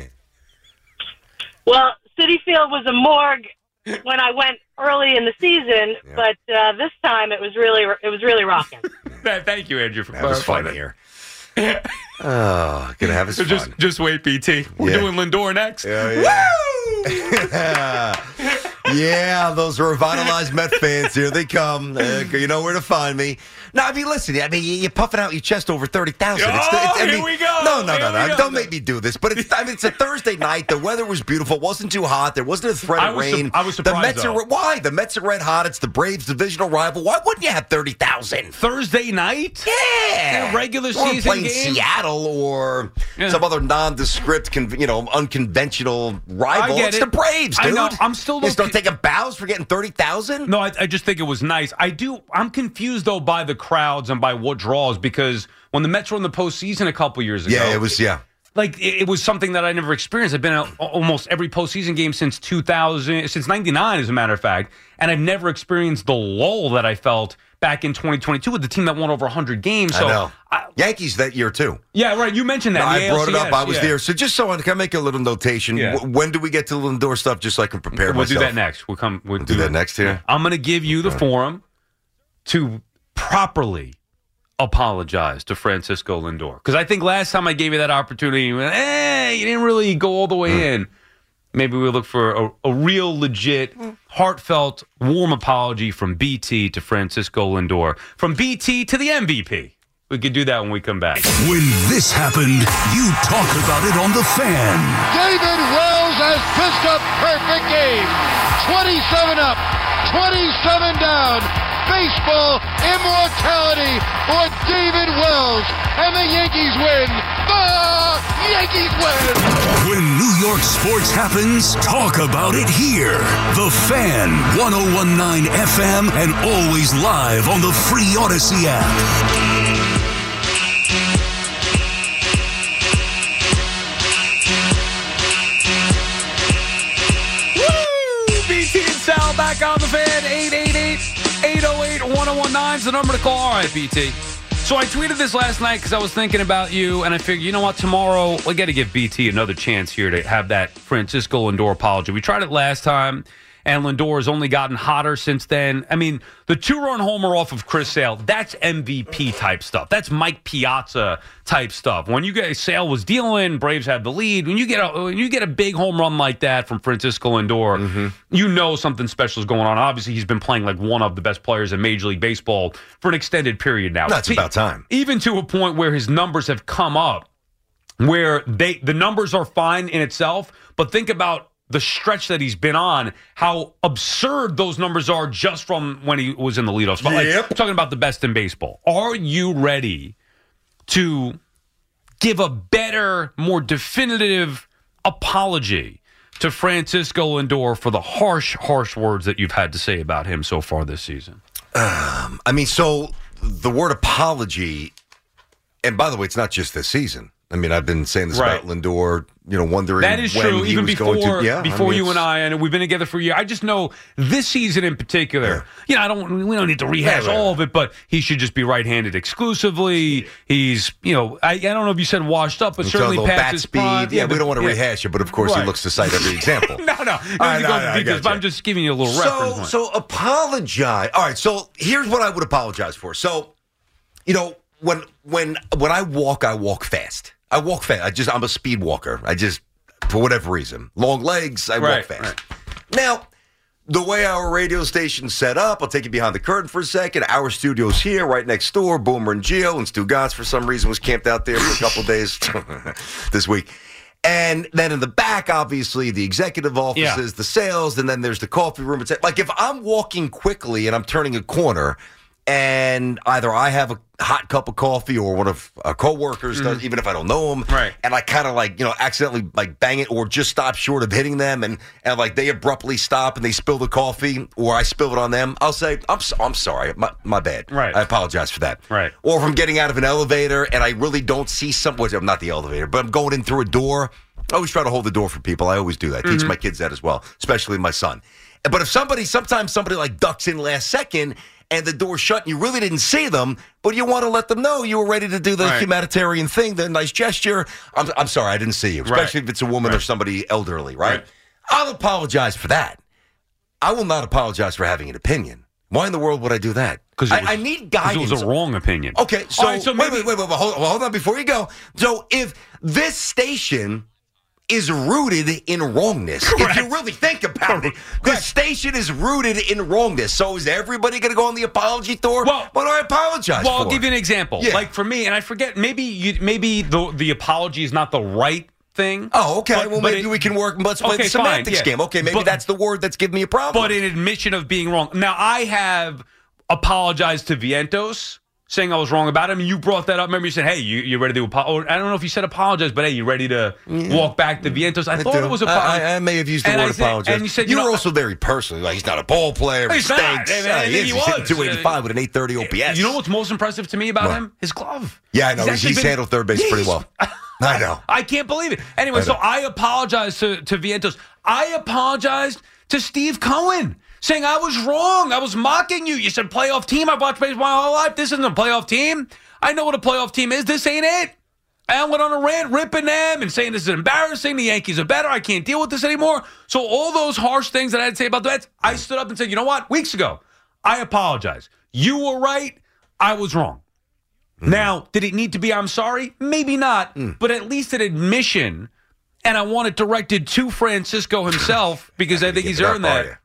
Well, Citi Field was a morgue when I went early in the season, Yeah. but uh, this time it was really it was really rocking. Thank you, Andrew, for That was clarifying fun that. here. Oh, gonna have his So fun. just just wait, B T. We're Yeah. doing Lindor next. Yeah, yeah. Yeah, those revitalized Met fans, here they come. Uh, you know where to find me. No, I mean, listen, I mean, you're puffing out your chest over thirty thousand. Oh, here we go. No, no, Here no, we no. go. Don't make me do this. But it's, I mean, it's a Thursday night. The weather was beautiful. It wasn't too hot. There wasn't a threat I of was su- rain. I was The surprised, Mets are, though. why? The Mets are red hot. It's the Braves' divisional rival. Why wouldn't you have thirty thousand? Thursday night? Yeah. In a regular Or season playing game? Seattle or Yeah. some other nondescript, con- you know, unconventional rival. I get it's it. the Braves, I dude. know. I'm still You start looking- taking bows for getting thirty thousand? No, I, I just think it was nice. I do. I'm confused though by the crowds and by what draws, because when the Mets were in the postseason a couple years ago, Yeah, it was, yeah. like it, it was something that I never experienced. I've been at almost every postseason game since two thousand, since ninety-nine, as a matter of fact, and I've never experienced the lull that I felt back in twenty twenty-two with the team that won over one hundred games. So I know. I- Yankees that year, too. yeah, right. You mentioned that. I the brought it up. A L C S, I was yeah. there. So just so I can make a little notation. Yeah. W- when do we get to the Lindor stuff just so I can prepare We'll myself? do that next. We'll come. We'll Do that next here? I'm going to give you the forum to properly apologize to Francisco Lindor, because I think last time I gave you that opportunity, you went, eh, you didn't really go all the way Mm. in. Maybe we look for a, a real, legit, heartfelt, warm apology from B T to Francisco Lindor, from B T to the M V P. We could do that when we come back. When this happened, you talk about it on The Fan. David Wells has pitched a perfect game. twenty-seven up, twenty-seven down. Baseball immortality for David Wells. And the Yankees win. The Yankees win. When New York sports happens, talk about it here. The Fan, one oh one point nine F M, and always live on the free Odyssey app. B T and Sal back on The Fan. eight eight eight, eight oh eight, one oh one nine is the number to call. All right, B T. So I tweeted this last night because I was thinking about you, and I figured, you know what, tomorrow we got to give B T another chance here to have that Francisco Lindor apology. We tried it last time, and Lindor has only gotten hotter since then. I mean, the two-run homer off of Chris Sale, that's M V P-type stuff. That's Mike Piazza-type stuff. When you get Sale was dealing, Braves had the lead. When you get a when you get a big home run like that from Francisco Lindor, mm-hmm. you know something special is going on. Obviously, he's been playing like one of the best players in Major League Baseball for an extended period now. That's about time. Even to a point where his numbers have come up, where they the numbers are fine in itself, but think about the stretch that he's been on, how absurd those numbers are just from when he was in the leadoff spot. Yep. Like, talking about the best in baseball. Are you ready to give a better, more definitive apology to Francisco Lindor for the harsh, harsh words that you've had to say about him so far this season? Um, I mean, so the word apology, and by the way, it's not just this season. I mean, I've been saying this right. about Lindor, you know, wondering that is when true. he Even was before, going to, yeah, before I mean, you and I, and we've been together for a year. I just know this season in particular. Yeah. You know, I don't. We don't need to rehash right, right, all of it, but he should just be right-handed exclusively. He's, you know, I, I don't know if you said washed up, but He's certainly past bat his speed. prime. Yeah, yeah, we but, don't want to yeah. rehash it, but of course right. he looks to cite every example. no, no, no. I, no, know, no I because, but I'm just giving you a little so, reference point. So apologize. All right. So here's what I would apologize for. So, you know, when when when I walk, I walk fast. I walk fast. I just I'm a speed walker. I just for whatever reason, long legs. I right, walk fast. Right. Now, the way our radio station's set up, I'll take you behind the curtain for a second. Our studio's here, right next door. Boomer and Gio and Stu Gotts, for some reason, was camped out there for a couple days this week. And then in the back, obviously, the executive offices, yeah. the sales, and then there's the coffee room. It's like if I'm walking quickly and I'm turning a corner, and either I have a hot cup of coffee or one of our coworkers mm. does, even if I don't know them, right. and I kind of like, you know, accidentally like bang it or just stop short of hitting them, and, and like they abruptly stop and they spill the coffee or I spill it on them, I'll say, I'm so, I'm sorry, my, my bad. Right. I apologize for that. Right. Or if I'm getting out of an elevator and I really don't see something, I'm not the elevator, but I'm going in through a door, I always try to hold the door for people. I always do that. I mm-hmm. teach my kids that as well, especially my son. But if somebody, sometimes somebody like ducks in last second, and the door's shut, and you really didn't see them, but you want to let them know you were ready to do the right. humanitarian thing, the nice gesture. I'm, I'm sorry, I didn't see you, especially right. if it's a woman right. or somebody elderly, right? right? I'll apologize for that. I will not apologize for having an opinion. Why in the world would I do that? Because I, I need guidance. It was a wrong opinion. Okay, so, right, so maybe, wait, wait, wait, wait, hold, hold on before you go. So if this station is rooted in wrongness. Correct. If you really think about it, the station is rooted in wrongness. So is everybody going to go on the apology tour? Well, what do I apologize well, for? I'll give you an example. Yeah. Like for me, and I forget, maybe you, maybe the the apology is not the right thing. Oh, okay. But, well, but maybe it, we can work. Let's play okay, the semantics fine, yeah. game. Okay, maybe but, that's the word that's giving me a problem. But an admission of being wrong. Now, I have apologized to Vientos, saying I was wrong about him. You brought that up. Remember, you said, hey, you, you ready to apologize? I don't know if you said apologize, but hey, you ready to yeah. walk back to Vientos? I, I thought do. it was apologize. I, I may have used the and word said, apologize. And you said, you, you were know, also very personal. Like, he's not a ball player. He he's stinks. not. I mean, yeah, he is. he He's was. hitting two eighty-five with an eight thirty O P S. You know what's most impressive to me about what? him? His glove. Yeah, I know. He's, he's, he's been, handled third base pretty well. I know. I can't believe it. Anyway, I so I apologized to, to Vientos. I apologized to Steve Cohen, saying I was wrong. I was mocking you. You said playoff team. I've watched baseball my whole life. This isn't a playoff team. I know what a playoff team is. This ain't it. I went on a rant ripping them and saying this is embarrassing. The Yankees are better. I can't deal with this anymore. So all those harsh things that I had to say about the Mets, I stood up and said, you know what? Weeks ago, I apologize. You were right. I was wrong. Mm. Now, did it need to be I'm sorry? Maybe not. Mm. But at least an admission and I want it directed to Francisco himself because I think he's earned that.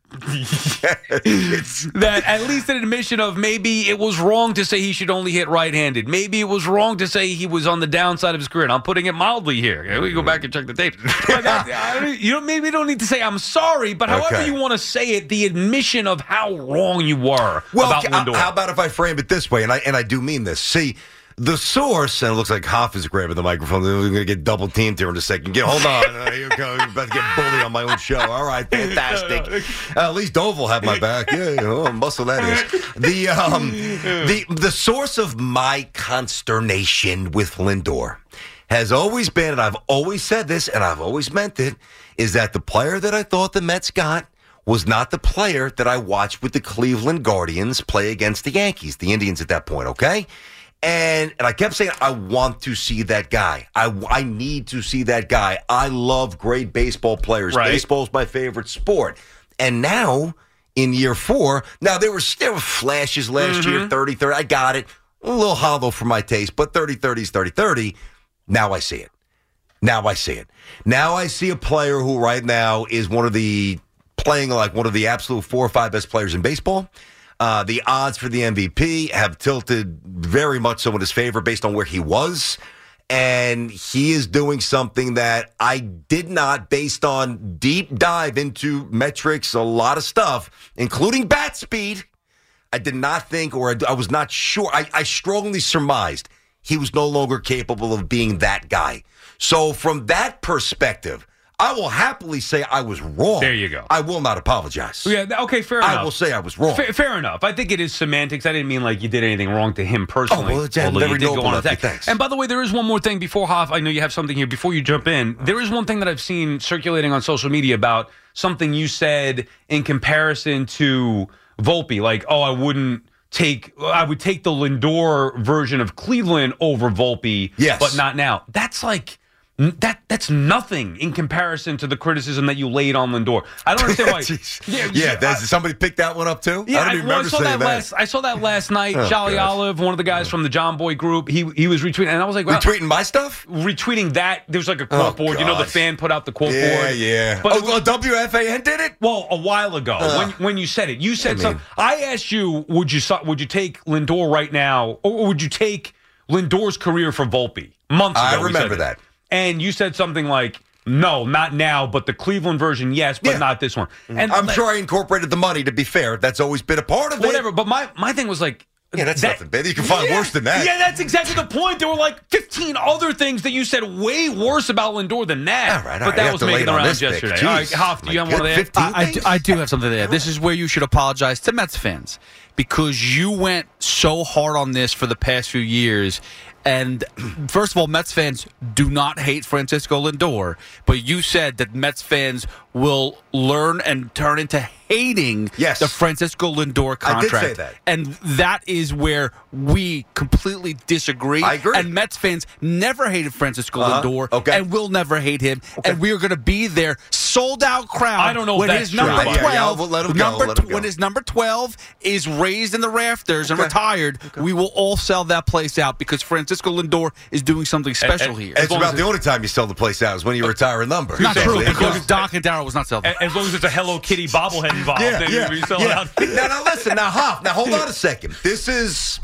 That at least an admission of maybe it was wrong to say he should only hit right-handed. Maybe it was wrong to say he was on the downside of his career. And I'm putting it mildly here. We can go back and check the tapes. But that, I don't, you don't, maybe you don't need to say I'm sorry, but however Okay. you want to say it, the admission of how wrong you were Well, about okay, Lindor. how about if I frame it this way, and I and I do mean this. See, the source, and it looks like Hoff is grabbing the microphone. We're going to get double teamed here in a second. Get, hold on. Uh, here we go. You're about to get bullied on my own show. All right, fantastic. Uh, at least Dove will have my back. Yeah, you know, what muscle that is. The, um, the, the source of my consternation with Lindor has always been, and I've always said this, and I've always meant it, is that the player that I thought the Mets got was not the player that I watched with the Cleveland Guardians play against the Yankees, the Indians at that point, okay? And and I kept saying, I want to see that guy. I, I need to see that guy. I love great baseball players. Right. Baseball's my favorite sport. And now, in year four, now there were, there were flashes last Mm-hmm. year, thirty thirty. I got it. A little hollow for my taste, but thirty thirty is thirty thirty. Now I see it. Now I see it. Now I see a player who right now is one of the, playing like one of the absolute four or five best players in baseball. Uh, the odds for the M V P have tilted very much so in his favor based on where he was. And he is doing something that I did not, based on deep dive into metrics, a lot of stuff, including bat speed. I did not think, or I, I was not sure. I, I strongly surmised he was no longer capable of being that guy. So from that perspective, I will happily say I was wrong. There you go. I will not apologize. Yeah, okay, fair enough. I will say I was wrong. Fair, fair enough. I think it is semantics. I didn't mean like you did anything wrong to him personally. Oh, well, it's although very you did go noble on of you. attack. Thanks. And by the way, there is one more thing before Hoff. I know you have something here before you jump in. There is one thing that I've seen circulating on social media about something you said in comparison to Volpe. Like, oh, I wouldn't take, I would take the Lindor version of Cleveland over Volpe, Yes. but not now. That's like. That that's nothing in comparison to the criticism that you laid on Lindor. I don't understand why. yeah, yeah. Does somebody pick that one up too? Yeah, I don't I, even well, I remember saw saying that that. last. I saw that last night. Oh, Jolly God. Olive, one of the guys from the John Boy group, he he was retweeting, and I was like, well, Retweeting my stuff? retweeting that. There was like a quote Oh, board. You know, the God. fan put out the quote Yeah, board. yeah. But oh, well, W F A N did it? well, a while ago Ugh. when when you said it, you said I mean- something. I asked you, would you su- would you take Lindor right now, or would you take Lindor's career for Volpe months ago? I we remember said that. and you said something like, no, not now, but the Cleveland version, yes, but Yeah. not this one. And I'm like, sure I incorporated the money, to be fair. That's always been a part of it. whatever. But my, my thing was like, Yeah, that's that- nothing bad. You can find Yeah, worse than that. Yeah, that's exactly the point. There were like fifteen other things that you said way worse about Lindor than that. All right, all but right. You that have was to lay making it the on rounds this, Vic. yesterday. All right, Jeez. Hoff, do you My have one of God, that? fifteen I, I, do, I do have something there. This is where you should apologize to Mets fans because you went so hard on this for the past few years. And first of all, Mets fans do not hate Francisco Lindor, but you said that Mets fans will learn and turn into hating Yes. the Francisco Lindor I did contract. say that. And that is where we completely disagree. I agree. And Mets fans never hated Francisco Uh-huh. Lindor Okay. and will never hate him. And we are going to be there, sold out crowd. I don't know if when that's his number true, but- twelve, Yeah, yeah, we'll let him go, number let him tw- go. when his number twelve is raised in the rafters and Okay. retired, we will all sell that place out because Francisco Lindor is doing something special and- here. It's long about as the it- only time you sell the place out is when you retire a number. Not So, true yeah. because Doc and Darryl was not selling. As long as it's a Hello Kitty bobblehead involved, Yeah, then yeah, we sell it yeah. out. now, now listen. Now, Hoff. Now, hold on a second. This is,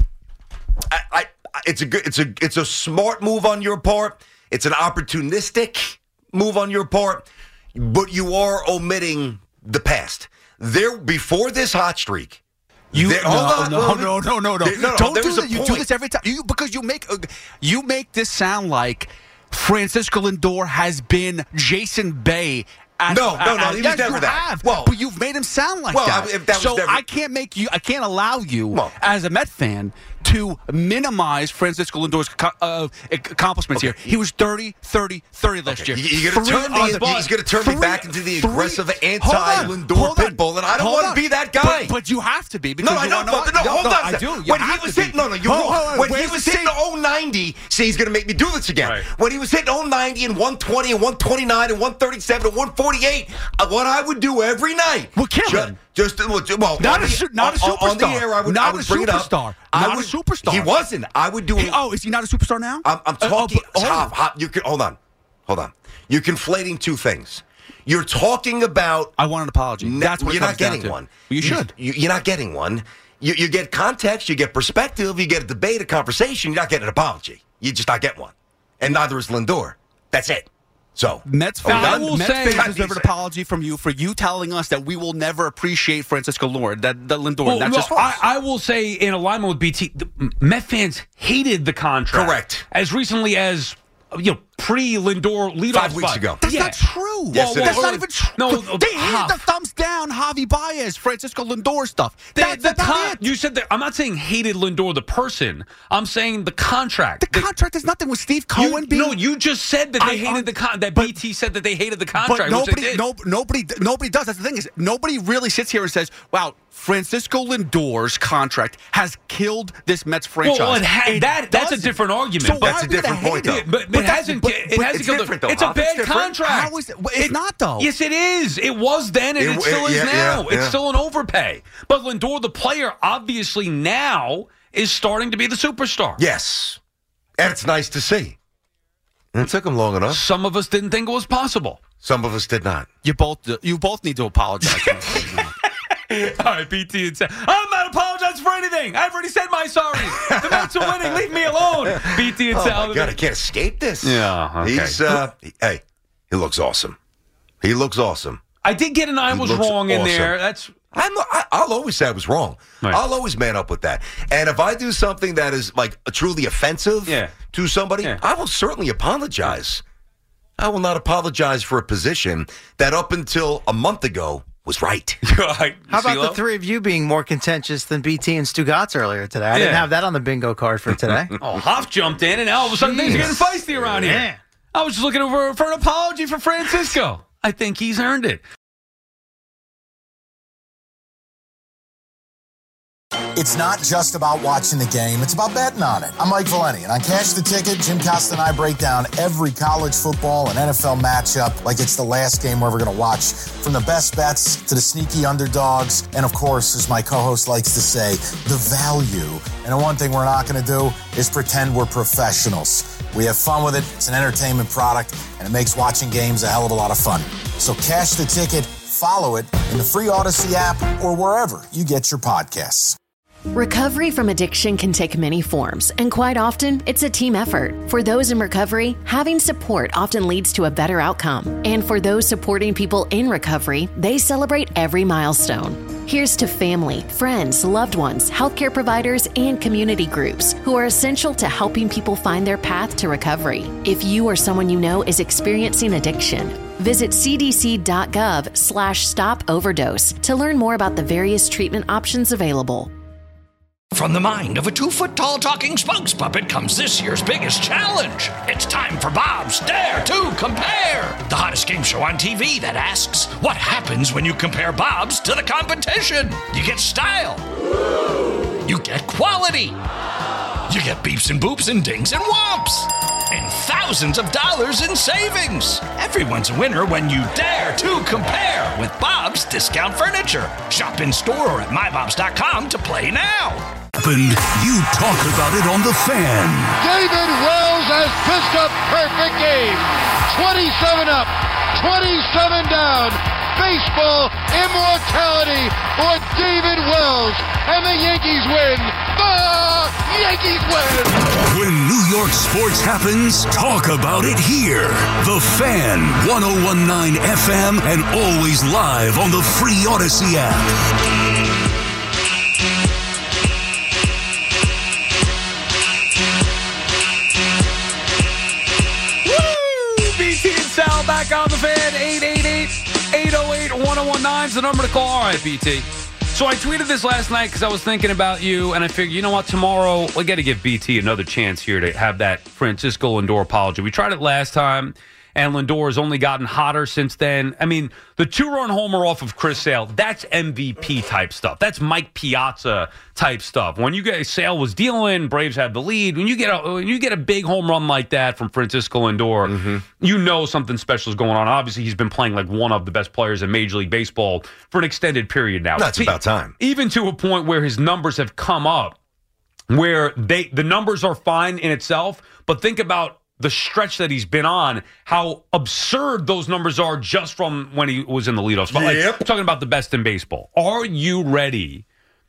I, I, it's a good, it's a, it's a smart move on your part. It's an opportunistic move on your part, but you are omitting the past. There, before this hot streak. You there, no, hold on, no, hold no, on. no, no, no, There- no, no, Don't there do was a that. You do point. this every time. You because you make uh, you make this sound like Francisco Lindor has been Jason Bay. At, No, no, no, at- he was yes, never you that. have, Well- but you've made him sound like Well, that. I- if that was so never- I can't make you. I can't allow you Well- as a Met fan to minimize Francisco Lindor's co- uh, accomplishments Okay. here. He was thirty, thirty, thirty last year. You- You're going to Three turn other- me. He's going to turn me three- back into the three- aggressive hold on, anti-Lindor hold on, pit bull, and I don't hold want on. to be that guy. But, but you have to be because No, I you don't. wanna- No, no, hold on. a I second. do. You When he have was to hitting, be. no, no, you're Hold- wrong. hold on, When he where's was the hitting state- oh ninety, see, he's going to make me do this again. Right. When he was hitting oh ninety and one twenty and one twenty-nine and one thirty-seven and one forty-eight, uh, what I would do every night. Well, kill ju- him. Just, well, ju- well, Not on a the- su- not a on- On the superstar. air, I would, Not I would a bring it up. superstar. I Not a would, superstar. He wasn't. I would do. He- oh, is he not a superstar now? I'm, I'm Uh, oh, talking. but- hold on. Hop, hop, you can hold on. hold on. You're conflating two things. You're talking about. I want an apology. Ne- That's what you're it not comes down getting to. one. You should. You, you're not getting one. You, you get context, you get perspective, you get a debate, a conversation. You're not getting an apology. You just not get one, and neither is Lindor. That's it. So Mets are we fans, done? will Mets say- fans deserve an apology from you for you telling us that we will never appreciate Francisco Lindor. That, that Lindor. Well, that's no, just false. I, I will say, in alignment with B T, the Met fans hated the contract. Correct. As recently as you know, pre-Lindor leadoff Five weeks spot. ago. That's Yeah. not true. Yes, it that's is. not even true. No, they hated half. the thumbs down Javi Baez, Francisco Lindor stuff. The, That's the about con- it. You said that. I'm not saying hated Lindor the person. I'm saying the contract. The contract has nothing with Steve Cohen You, being. no, you just said that they I- hated I- the con- that but- B T said that they hated the But contract. which they nobody, did. no, nobody, nobody does. That's the thing is, nobody really sits here and says, "Wow, Francisco Lindor's contract has killed this Mets franchise." Well, it ha- It that that's a doesn't. different argument. So but That's a why would different they point, hate though. it? But, But it that's- hasn't. but- it but hasn't it's killed different, the, though, It's a Hop. It's bad different. contract. How is it? It's not though. Yes, it is. It was then, and It- it, still it- is yeah, now. yeah, It's yeah. still an overpay. But Lindor, the player, obviously now is starting to be the superstar. Yes, and it's nice to see. And it took him long enough. Some of us didn't think it was possible. Some of us did not. You both, you both need to apologize. All right, B T and Sal. I'm not apologizing for anything. I've already said my sorry. The Mets are winning. Leave me alone. B T and Oh Sal. my God, I can't escape this. Yeah, okay. He's uh, he- hey, he looks awesome. He looks awesome. I did get an I He was looks wrong in awesome. there. That's I'm, I, I'll always say I was wrong. Right. I'll always man up with that. And if I do something that is like truly offensive Yeah. to somebody, Yeah. I will certainly apologize. I will not apologize for a position that up until a month ago was right. right. How about CeeLo? the three of you being more contentious than B T and Stugatz earlier today? I didn't Yeah. have that on the bingo card for today. Oh, Hoff jumped in, and all of a sudden things are getting feisty around here. Yeah. I was just looking over for an apology for Francisco. I think he's earned it. It's not just about watching the game, it's about betting on it. I'm Mike Valeni, and on Cash the Ticket, Jim Costa and I break down every college football and N F L matchup like it's the last game we're ever going to watch. From the best bets to the sneaky underdogs, and of course, as my co-host likes to say, the value. And the one thing we're not going to do is pretend we're professionals. We have fun with it, it's an entertainment product, and it makes watching games a hell of a lot of fun. So Cash the Ticket, follow it in the free Odyssey app or wherever you get your podcasts. Recovery from addiction can take many forms, and quite often, it's a team effort. For those in recovery, having support often leads to a better outcome. And for those supporting people in recovery, they celebrate every milestone. Here's to family, friends, loved ones, healthcare providers, and community groups who are essential to helping people find their path to recovery. If you or someone you know is experiencing addiction, visit cdc.gov slash stop overdose to learn more about the various treatment options available. From the mind of a two-foot-tall talking spokes puppet comes this year's biggest challenge. It's time for Bob's Dare to Compare, the hottest game show on T V that asks, what happens when you compare Bob's to the competition? You get style. You get quality. You get beeps and boops and dings and whomps. And thousands of dollars in savings. Everyone's a winner when you dare to compare with Bob's Discount Furniture. Shop in store or at my bobs dot com to play now. Happened, you talk about it on The Fan. David Wells has pitched a perfect game. twenty-seven up, twenty-seven down. Baseball immortality for David Wells. And the Yankees win. The Yankees win. When New York sports happens, talk about it here. The Fan, one oh one point nine F M, and always live on the free Odyssey app. B T and Sal back on the Fan. eight eight eight, eight oh eight, one oh one nine is the number to call. All right, B T. So I tweeted this last night because I was thinking about you, and I figured, you know what, tomorrow we got to give B T another chance here to have that Francisco Lindor apology. We tried it last time, and Lindor has only gotten hotter since then. I mean, the two-run homer off of Chris Sale, that's M V P type stuff. That's Mike Piazza type stuff. When you get Sale was dealing, Braves had the lead. When you get a when you get a big home run like that from Francisco Lindor, mm-hmm. you know something special is going on. Obviously, he's been playing like one of the best players in Major League Baseball for an extended period now. That's See, about time. Even to a point where his numbers have come up, where they the numbers are fine in itself, but think about the stretch that he's been on, how absurd those numbers are just from when he was in the leadoff spot. Like, Yep. I'm talking about the best in baseball. Are you ready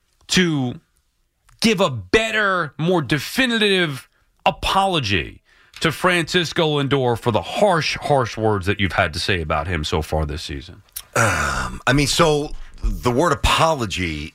to give a better, more definitive apology to Francisco Lindor for the harsh, harsh words that you've had to say about him so far this season? Um, I mean, so the word apology,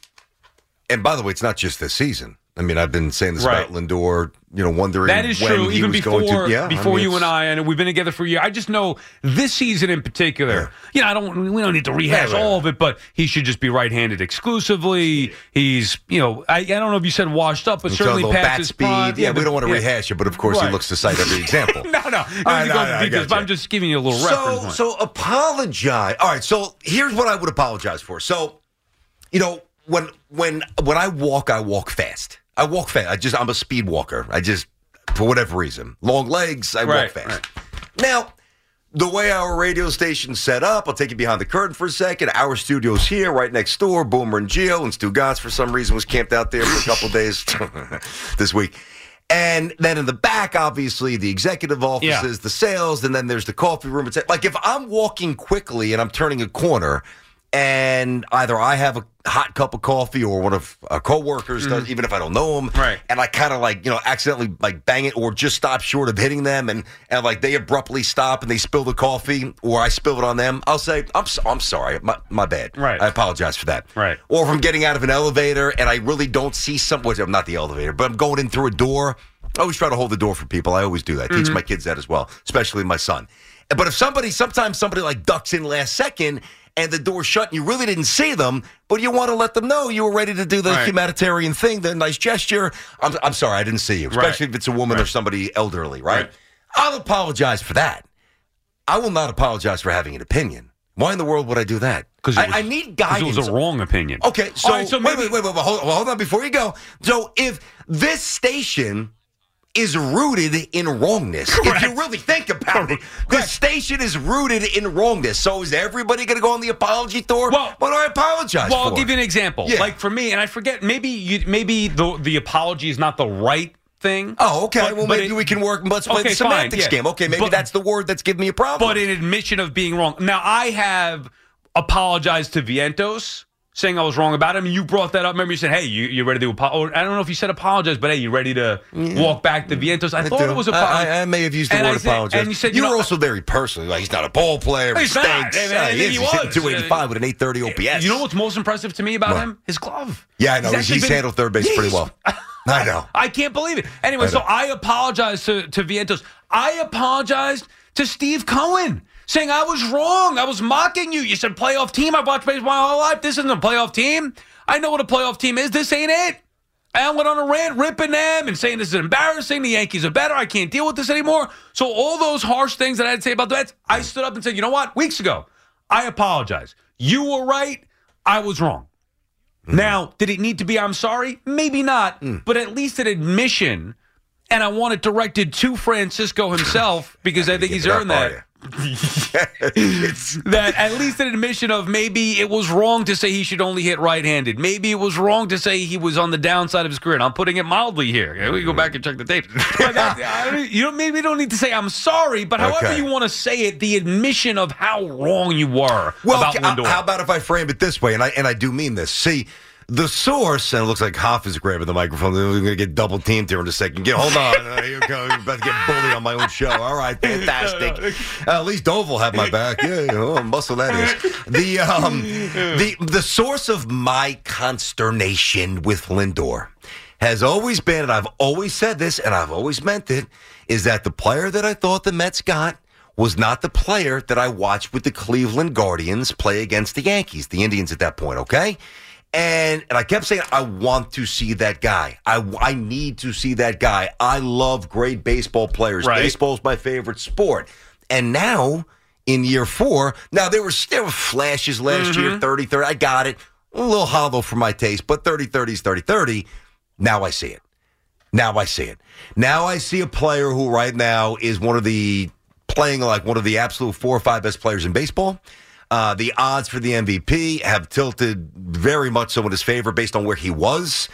and by the way, it's not just this season. I mean, I've been saying this Right. about Lindor, you know, wondering That is when true. he Even was before, going to. Yeah, before I mean, you and it's- I, and we've been together for a year. I just know this season in particular. You know, I don't. We don't need to rehash Right, right, all of it, but he should just be right-handed exclusively. He's, you know, I, I don't know if you said washed up, but And so certainly the past bat his speed. prime. Yeah, we but- don't want to yeah. rehash it, but of course Right. he looks to cite every example. no, no, no. I I know, go I because gotcha. I'm just giving you a little So, reference point. so apologize. All right. So here's what I would apologize for. So, you know, when when when I walk, I walk fast. I walk fast. I just I'm a speed walker. I just for whatever reason, long legs. I Right, walk fast. Now, the way our radio station's set up, I'll take you behind the curtain for a second. Our studio's here, right next door. Boomer and Gio and Stu Gotts, for some reason, was camped out there for a couple days this week. And then in the back, obviously, the executive offices, Yeah. the sales, and then there's the coffee room. It's like if I'm walking quickly and I'm turning a corner, and either I have a hot cup of coffee or one of our coworkers Mm-hmm. does, even if I don't know them, Right. and I kind of like, you know, accidentally like bang it or just stop short of hitting them, and, and like they abruptly stop and they spill the coffee or I spill it on them, I'll say, I'm so, I'm sorry, my, my bad. Right. I apologize for that. Right. Or if I'm getting out of an elevator and I really don't see some, which I'm not the elevator, but I'm going in through a door, I always try to hold the door for people. I always do that. I teach Mm-hmm. my kids that as well, especially my son. But if somebody, sometimes somebody like ducks in last second and the door's shut and you really didn't see them, but you want to let them know you were ready to do the Right. humanitarian thing, the nice gesture. I'm, I'm sorry, I didn't see you, especially Right. if it's a woman or Right. somebody elderly, right? Right. I'll apologize for that. I will not apologize for having an opinion. Why in the world would I do that? Because I, I need guidance. It was a wrong opinion. Okay, so, All right, so wait, maybe, wait, wait, wait, wait, hold, hold on before you go. So if this station is rooted in wrongness, if you really think about it, the station is rooted in wrongness. So is everybody going to go on the apology tour? Well- what do I apologize Well, for? I'll give you an example. Yeah. Like for me, and I forget, maybe you, maybe the the apology is not the right thing. Oh, okay. But- well, but maybe it- we can work. Let's play Okay, the semantics fine, yeah. game. Okay, maybe But- that's the word that's giving me a problem. But an admission of being wrong. Now, I have apologized to Vientos, saying I was wrong about him. You brought that up. Remember, you said, hey, you, you ready to apologize? I don't know if you said apologize, but hey, you ready to walk back to Vientos? I, I thought do. it was a I, I, I may have used the And I word said- apologize. and you said, you you were know- also very personal. Like he's not a ball player. He's he not. stinks. I mean, Yeah, I he think is. he He's hitting was. two eighty-five with an eight thirty O P S. You know what's most impressive to me about What? him? His glove. Yeah, I know. He's, actually he's been- handled third base Yeah, pretty he's- well. I know. I can't believe it. Anyway, I so know. I apologized to, to Vientos. I apologized to Steve Cohen, saying I was wrong. I was mocking you. You said playoff team. I've watched baseball my whole life. This isn't a playoff team. I know what a playoff team is. This ain't it. I went on a rant ripping them and saying this is embarrassing. The Yankees are better. I can't deal with this anymore. So all those harsh things that I had to say about the Mets, I stood up and said, you know what? Weeks ago, I apologize. You were right. I was wrong. Mm. Now, did it need to be I'm sorry? Maybe not, mm. but at least an admission. And I want it directed to Francisco himself because I think he's earned that. that at least an admission of maybe it was wrong to say he should only hit right-handed. Maybe it was wrong to say he was on the downside of his career. And I'm putting it mildly here. We can go back and check the tapes. But that, I don't, you don't, maybe you don't need to say I'm sorry, but however Okay. you want to say it, the admission of how wrong you were Well, about okay, Lindor. how about if I frame it this way, and I and I do mean this. See, the source, and it looks like Hoff is grabbing the microphone. We're going to get double teamed here in a second. Get hold on, uh, here you go. You're about to get bullied on my own show. All right, fantastic. Uh, at least Dove will have my back. Yeah, you know, muscle that is. The um, the the source of my consternation with Lindor has always been, and I've always said this, and I've always meant it, is that the player that I thought the Mets got was not the player that I watched with the Cleveland Guardians play against the Yankees, the Indians at that point, okay? And and I kept saying, I want to see that guy. I, I need to see that guy. I love great baseball players. Right. Baseball's my favorite sport. And now, in year four, now there were, there were flashes last Mm-hmm. year, thirty thirty. I got it. A little hollow for my taste, but thirty thirty is thirty thirty. Now I see it. Now I see it. Now I see a player who right now is one of the, playing like one of the absolute four or five best players in baseball. Uh, the odds for the M V P have tilted very much so in his favor based on where he was.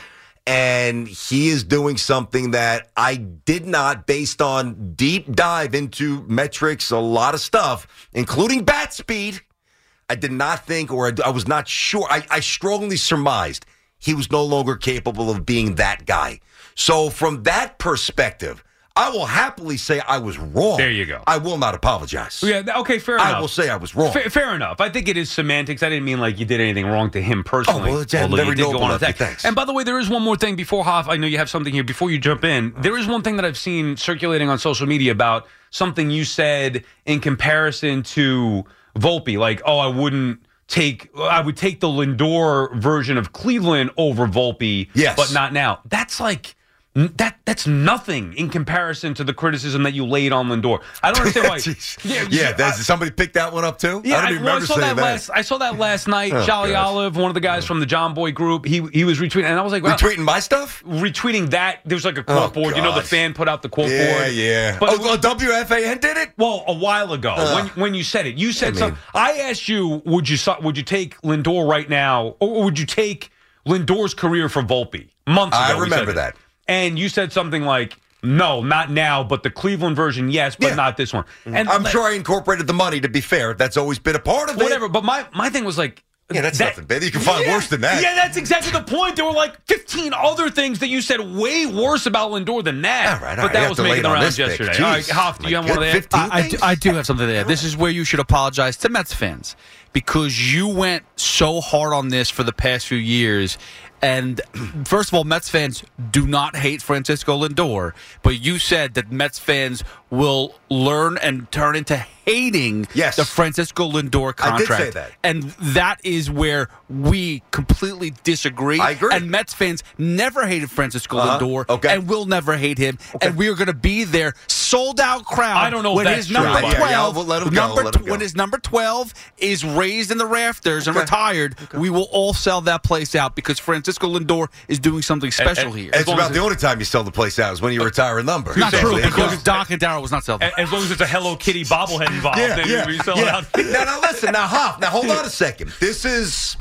And he is doing something that I did not, based on deep dive into metrics, a lot of stuff, including bat speed. I did not think, or I, I was not sure. I, I strongly surmised he was no longer capable of being that guy. So from that perspective, I will happily say I was wrong. There you go. I will not apologize. Yeah, okay, fair enough. I will say I was wrong. Fair, fair enough. I think it is semantics. I didn't mean like you did anything wrong to him personally. Oh, well, it's very although you did noble go on of you. attack. Thanks. And by the way, there is one more thing before Hoff. I know you have something here before you jump in. There is one thing that I've seen circulating on social media about something you said in comparison to Volpe. Like, oh, I wouldn't take, I would take the Lindor version of Cleveland over Volpe, yes, but not now. That's like. That that's nothing in comparison to the criticism that you laid on Lindor. I don't understand why. yeah, yeah. Does somebody pick that one up too? Yeah, I don't even well, remember I saw saying that, that. last. I saw that last night. Oh, Jolly gosh. Olive, one of the guys from the John Boy group, he he was retweeting, and I was like, wow. Retweeting my stuff? Retweeting that. There was like a quote Oh, board. You know, the gosh. fan put out the quote Yeah, board. yeah. But Oh, it was- well, W F A N did it? Well, a while ago, Ugh. when when you said it, you said I mean- something. I asked you, would you su- would you take Lindor right now, or would you take Lindor's career for Volpe months ago? I we remember said that. And you said something like, no, not now, but the Cleveland version, yes, but Yeah. not this one. And I'm like, sure I incorporated the money, to be fair. That's always been a part of it. whatever. But my, my thing was like, Yeah, that's that- nothing, baby. You can find Yeah. worse than that. Yeah, that's exactly the point. There were like fifteen other things that you said way worse about Lindor than that. All right, all but right. that You was have to lay making it the on rounds this, Vic. yesterday. All right, Jeez. Hoff, do you My have one of God, that? fifteen I, I do, I do have something there. This is where you should apologize to Mets fans because you went so hard on this for the past few years. And first of all, Mets fans do not hate Francisco Lindor, but you said that Mets fans will learn and turn into hating Yes. the Francisco Lindor I did contract. say that. And that is where we completely disagree. I agree. And Mets fans never hated Francisco Uh-huh. Lindor Okay. and will never hate him. And we are going to be there, sold out crowd. I don't know if when that's his number true, but- twelve, Yeah, yeah, we'll let him go, number let him tw- go. when his number twelve is raised in the rafters and Okay. retired, we will all sell that place out because Francisco Lindor is doing something special and- here. It's long about as the it- only time you sell the place out is when you retire a number. Not So, true there you go. because Doc and Darryl was not selling. As long as it's a Hello Kitty bobblehead involved, Yeah, then yeah, we sell it yeah. out. now, now listen. Now, Hoff. Now, hold on a second. This is,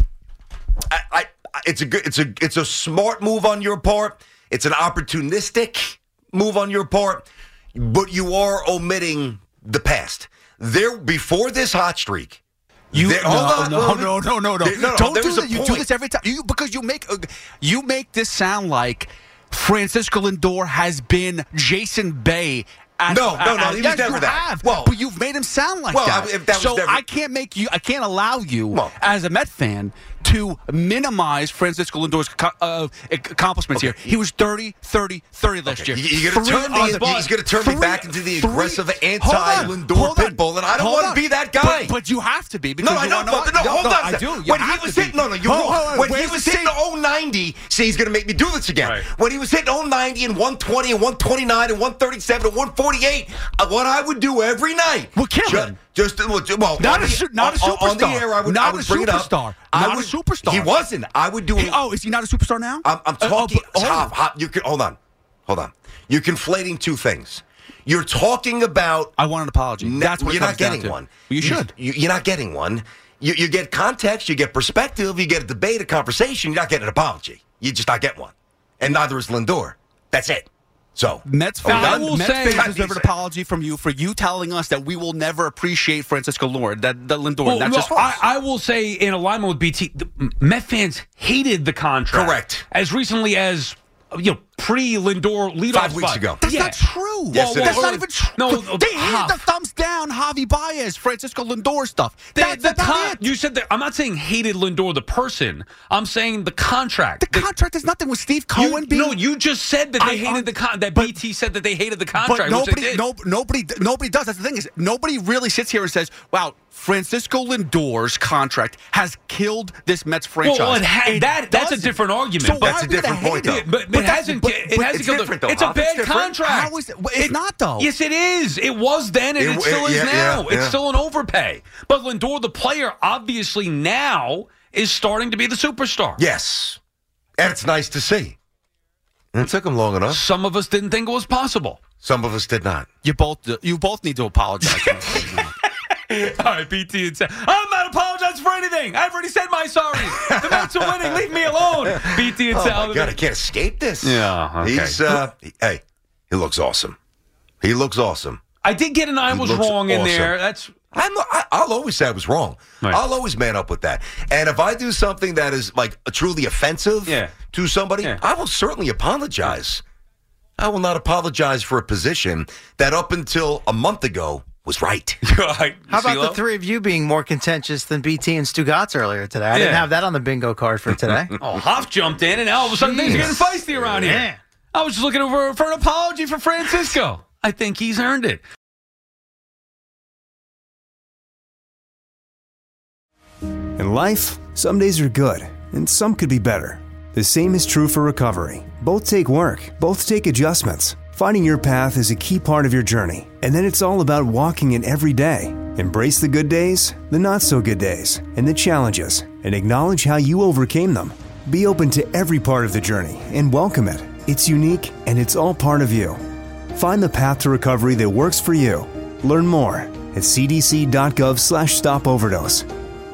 I, I, it's a good, it's a, it's a smart move on your part. It's an opportunistic move on your part, but you are omitting the past. There, before this hot streak, You there- no, hold on, no, hold no, on. no, no, no, There- no, no, Don't there do was a that. You do point. this every time. You because you make uh, you make this sound like Francisco Lindor has been Jason Bay. At, No, no, no, at- he was yes, never you that. have. Well- but you've made him sound like Well, that. I- if that was so never- I can't make you. I can't allow you Well- as a Met fan to minimize Francisco Lindor's co- uh, accomplishments Okay. here. He was thirty, thirty, thirty last year. You- You're going to Three turn me. other- He's going to turn me three- back into the three- aggressive hold on, anti-Lindor hold on, pit bull, and I don't hold want on. to be that guy. But, but you have to be because No, I you don't. wanna- No, no, hold on. a I second. do. You When he have was to hitting, be. no, no, you're Hold- wrong. hold on, When wait he a was second. hitting oh ninety, see, he's going to make me do this again. Right. When he was hitting oh ninety and one twenty and one twenty-nine and one thirty-seven and one forty-eight, uh, what I would do every night. Well, kill ju- him. Just, well, ju- well Not on a the- su- not a on- On the superstar. air, I would, Not I would a bring it up. superstar. I Not a would- superstar. He wasn't. I would do Hey, it. oh, is he not a superstar now? I'm, I'm Uh, oh, talking. but- oh. Hop, hop, you can, hold on. Hold on. You're conflating two things. You're talking about. I want an apology. Ne- That's what you're it not comes down getting to. one. You should. You, you're not getting one. You, you get context, you get perspective, you get a debate, a conversation. You're not getting an apology. You just not get one, and neither is Lindor. That's it. So Mets Are we fans, done? I will Mets say- fans deserve an apology from you for you telling us that we will never appreciate Francisco Lindor. That, that Lindor. Well, that's no, just false. I, I will say, in alignment with B T, the Met fans hated the contract. Correct. As recently as you know, pre-Lindor leadoff Five weeks spot. ago. That's Yeah. not true. Yes, it that's is. not even true. No, they hit half. the thumbs down Javi Baez, Francisco Lindor stuff. The- That's the about con- it. You said that. I'm not saying hated Lindor the person. I'm saying the contract. The contract has nothing with Steve Cohen You, being. no, you just said that they I- hated I- the con. That but- B T said that they hated the But contract. which they nobody, did. no, nobody, nobody does. That's the thing is, nobody really sits here and says, "Wow, Francisco Lindor's contract has killed this Mets franchise." Well, it ha- It that that's a doesn't. different argument. So but why That's a would they different hate point, it? though. It, but, But it that's- hasn't. but- it but hasn't it's killed different, the, though, It's a Hoff. It's bad different. contract. How is it? Well, It's not though. Yes, it is. It was then, and It- it, still it- is yeah, now. yeah, It's yeah. still an overpay. But Lindor, the player, obviously now is starting to be the superstar. Yes, and it's nice to see. And it took him long enough. Some of us didn't think it was possible. Some of us did not. You both, you both need to apologize. All right, B T and Sal. I'm not apologizing for anything. I've already said my sorry. The Mets are winning. Leave me alone. B T and Oh, Sal. my God, I can't escape this. Yeah, okay. He's, uh, he- hey, he looks awesome. He looks awesome. I did get an I He was looks wrong in awesome. there. That's I'm, I, I'll always say I was wrong. Right. I'll always man up with that. And if I do something that is like truly offensive Yeah. to somebody, Yeah. I will certainly apologize. I will not apologize for a position that up until a month ago was right. right. How about CeeLo? the three of you being more contentious than B T and Stugatz earlier today? I didn't Yeah. have that on the bingo card for today. Oh, Hoff jumped in, and all of a sudden things are getting feisty around here. Yeah. I was just looking over for an apology for Francisco. I think he's earned it. In life, some days are good, and some could be better. The same is true for recovery. Both take work, both take adjustments. Finding your path is a key part of your journey, and then it's all about walking it every day. Embrace the good days, the not so good days, and the challenges, and acknowledge how you overcame them. Be open to every part of the journey and welcome it. It's unique, and it's all part of you. Find the path to recovery that works for you. Learn more at cdc.gov slash stop overdose.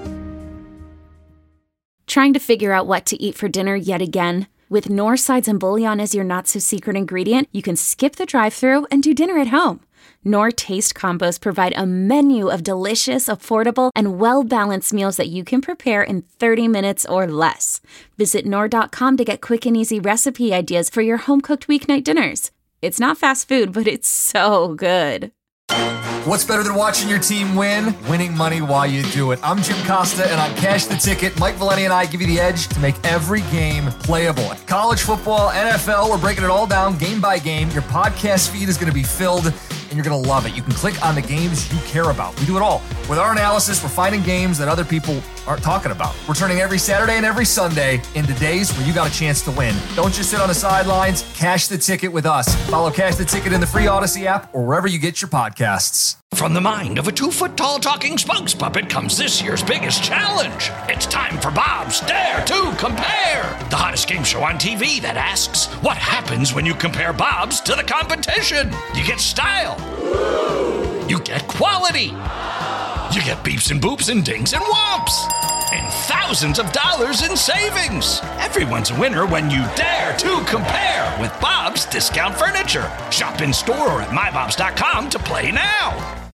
Trying to figure out what to eat for dinner yet again? With Knorr sides and bouillon as your not-so-secret ingredient, you can skip the drive-thru and do dinner at home. Knorr Taste Combos provide a menu of delicious, affordable, and well-balanced meals that you can prepare in thirty minutes or less. Visit Knorr dot com to get quick and easy recipe ideas for your home-cooked weeknight dinners. It's not fast food, but it's so good. What's better than watching your team win? Winning money while you do it. I'm Jim Costa, and on Cash the Ticket, Mike Valeni and I give you the edge to make every game playable. College football, N F L, we're breaking it all down game by game. Your podcast feed is going to be filled, and you're going to love it. You can click on the games you care about. We do it all. With our analysis, we're finding games that other people aren't talking about. We're turning every Saturday and every Sunday into days where you got a chance to win. Don't just sit on the sidelines. Cash the Ticket with us. Follow Cash the Ticket in the free Odyssey app or wherever you get your podcasts. From the mind of a two-foot-tall talking spokes puppet comes this year's biggest challenge. It's time for Bob's Dare to Compare, the hottest game show on T V that asks, what happens when you compare Bob's to the competition? You get style. You get quality. You get beeps and boops and dings and whomps. And thousands of dollars in savings. Everyone's a winner when you dare to compare with Bob's Discount Furniture. Shop in store or at my bobs dot com to play now.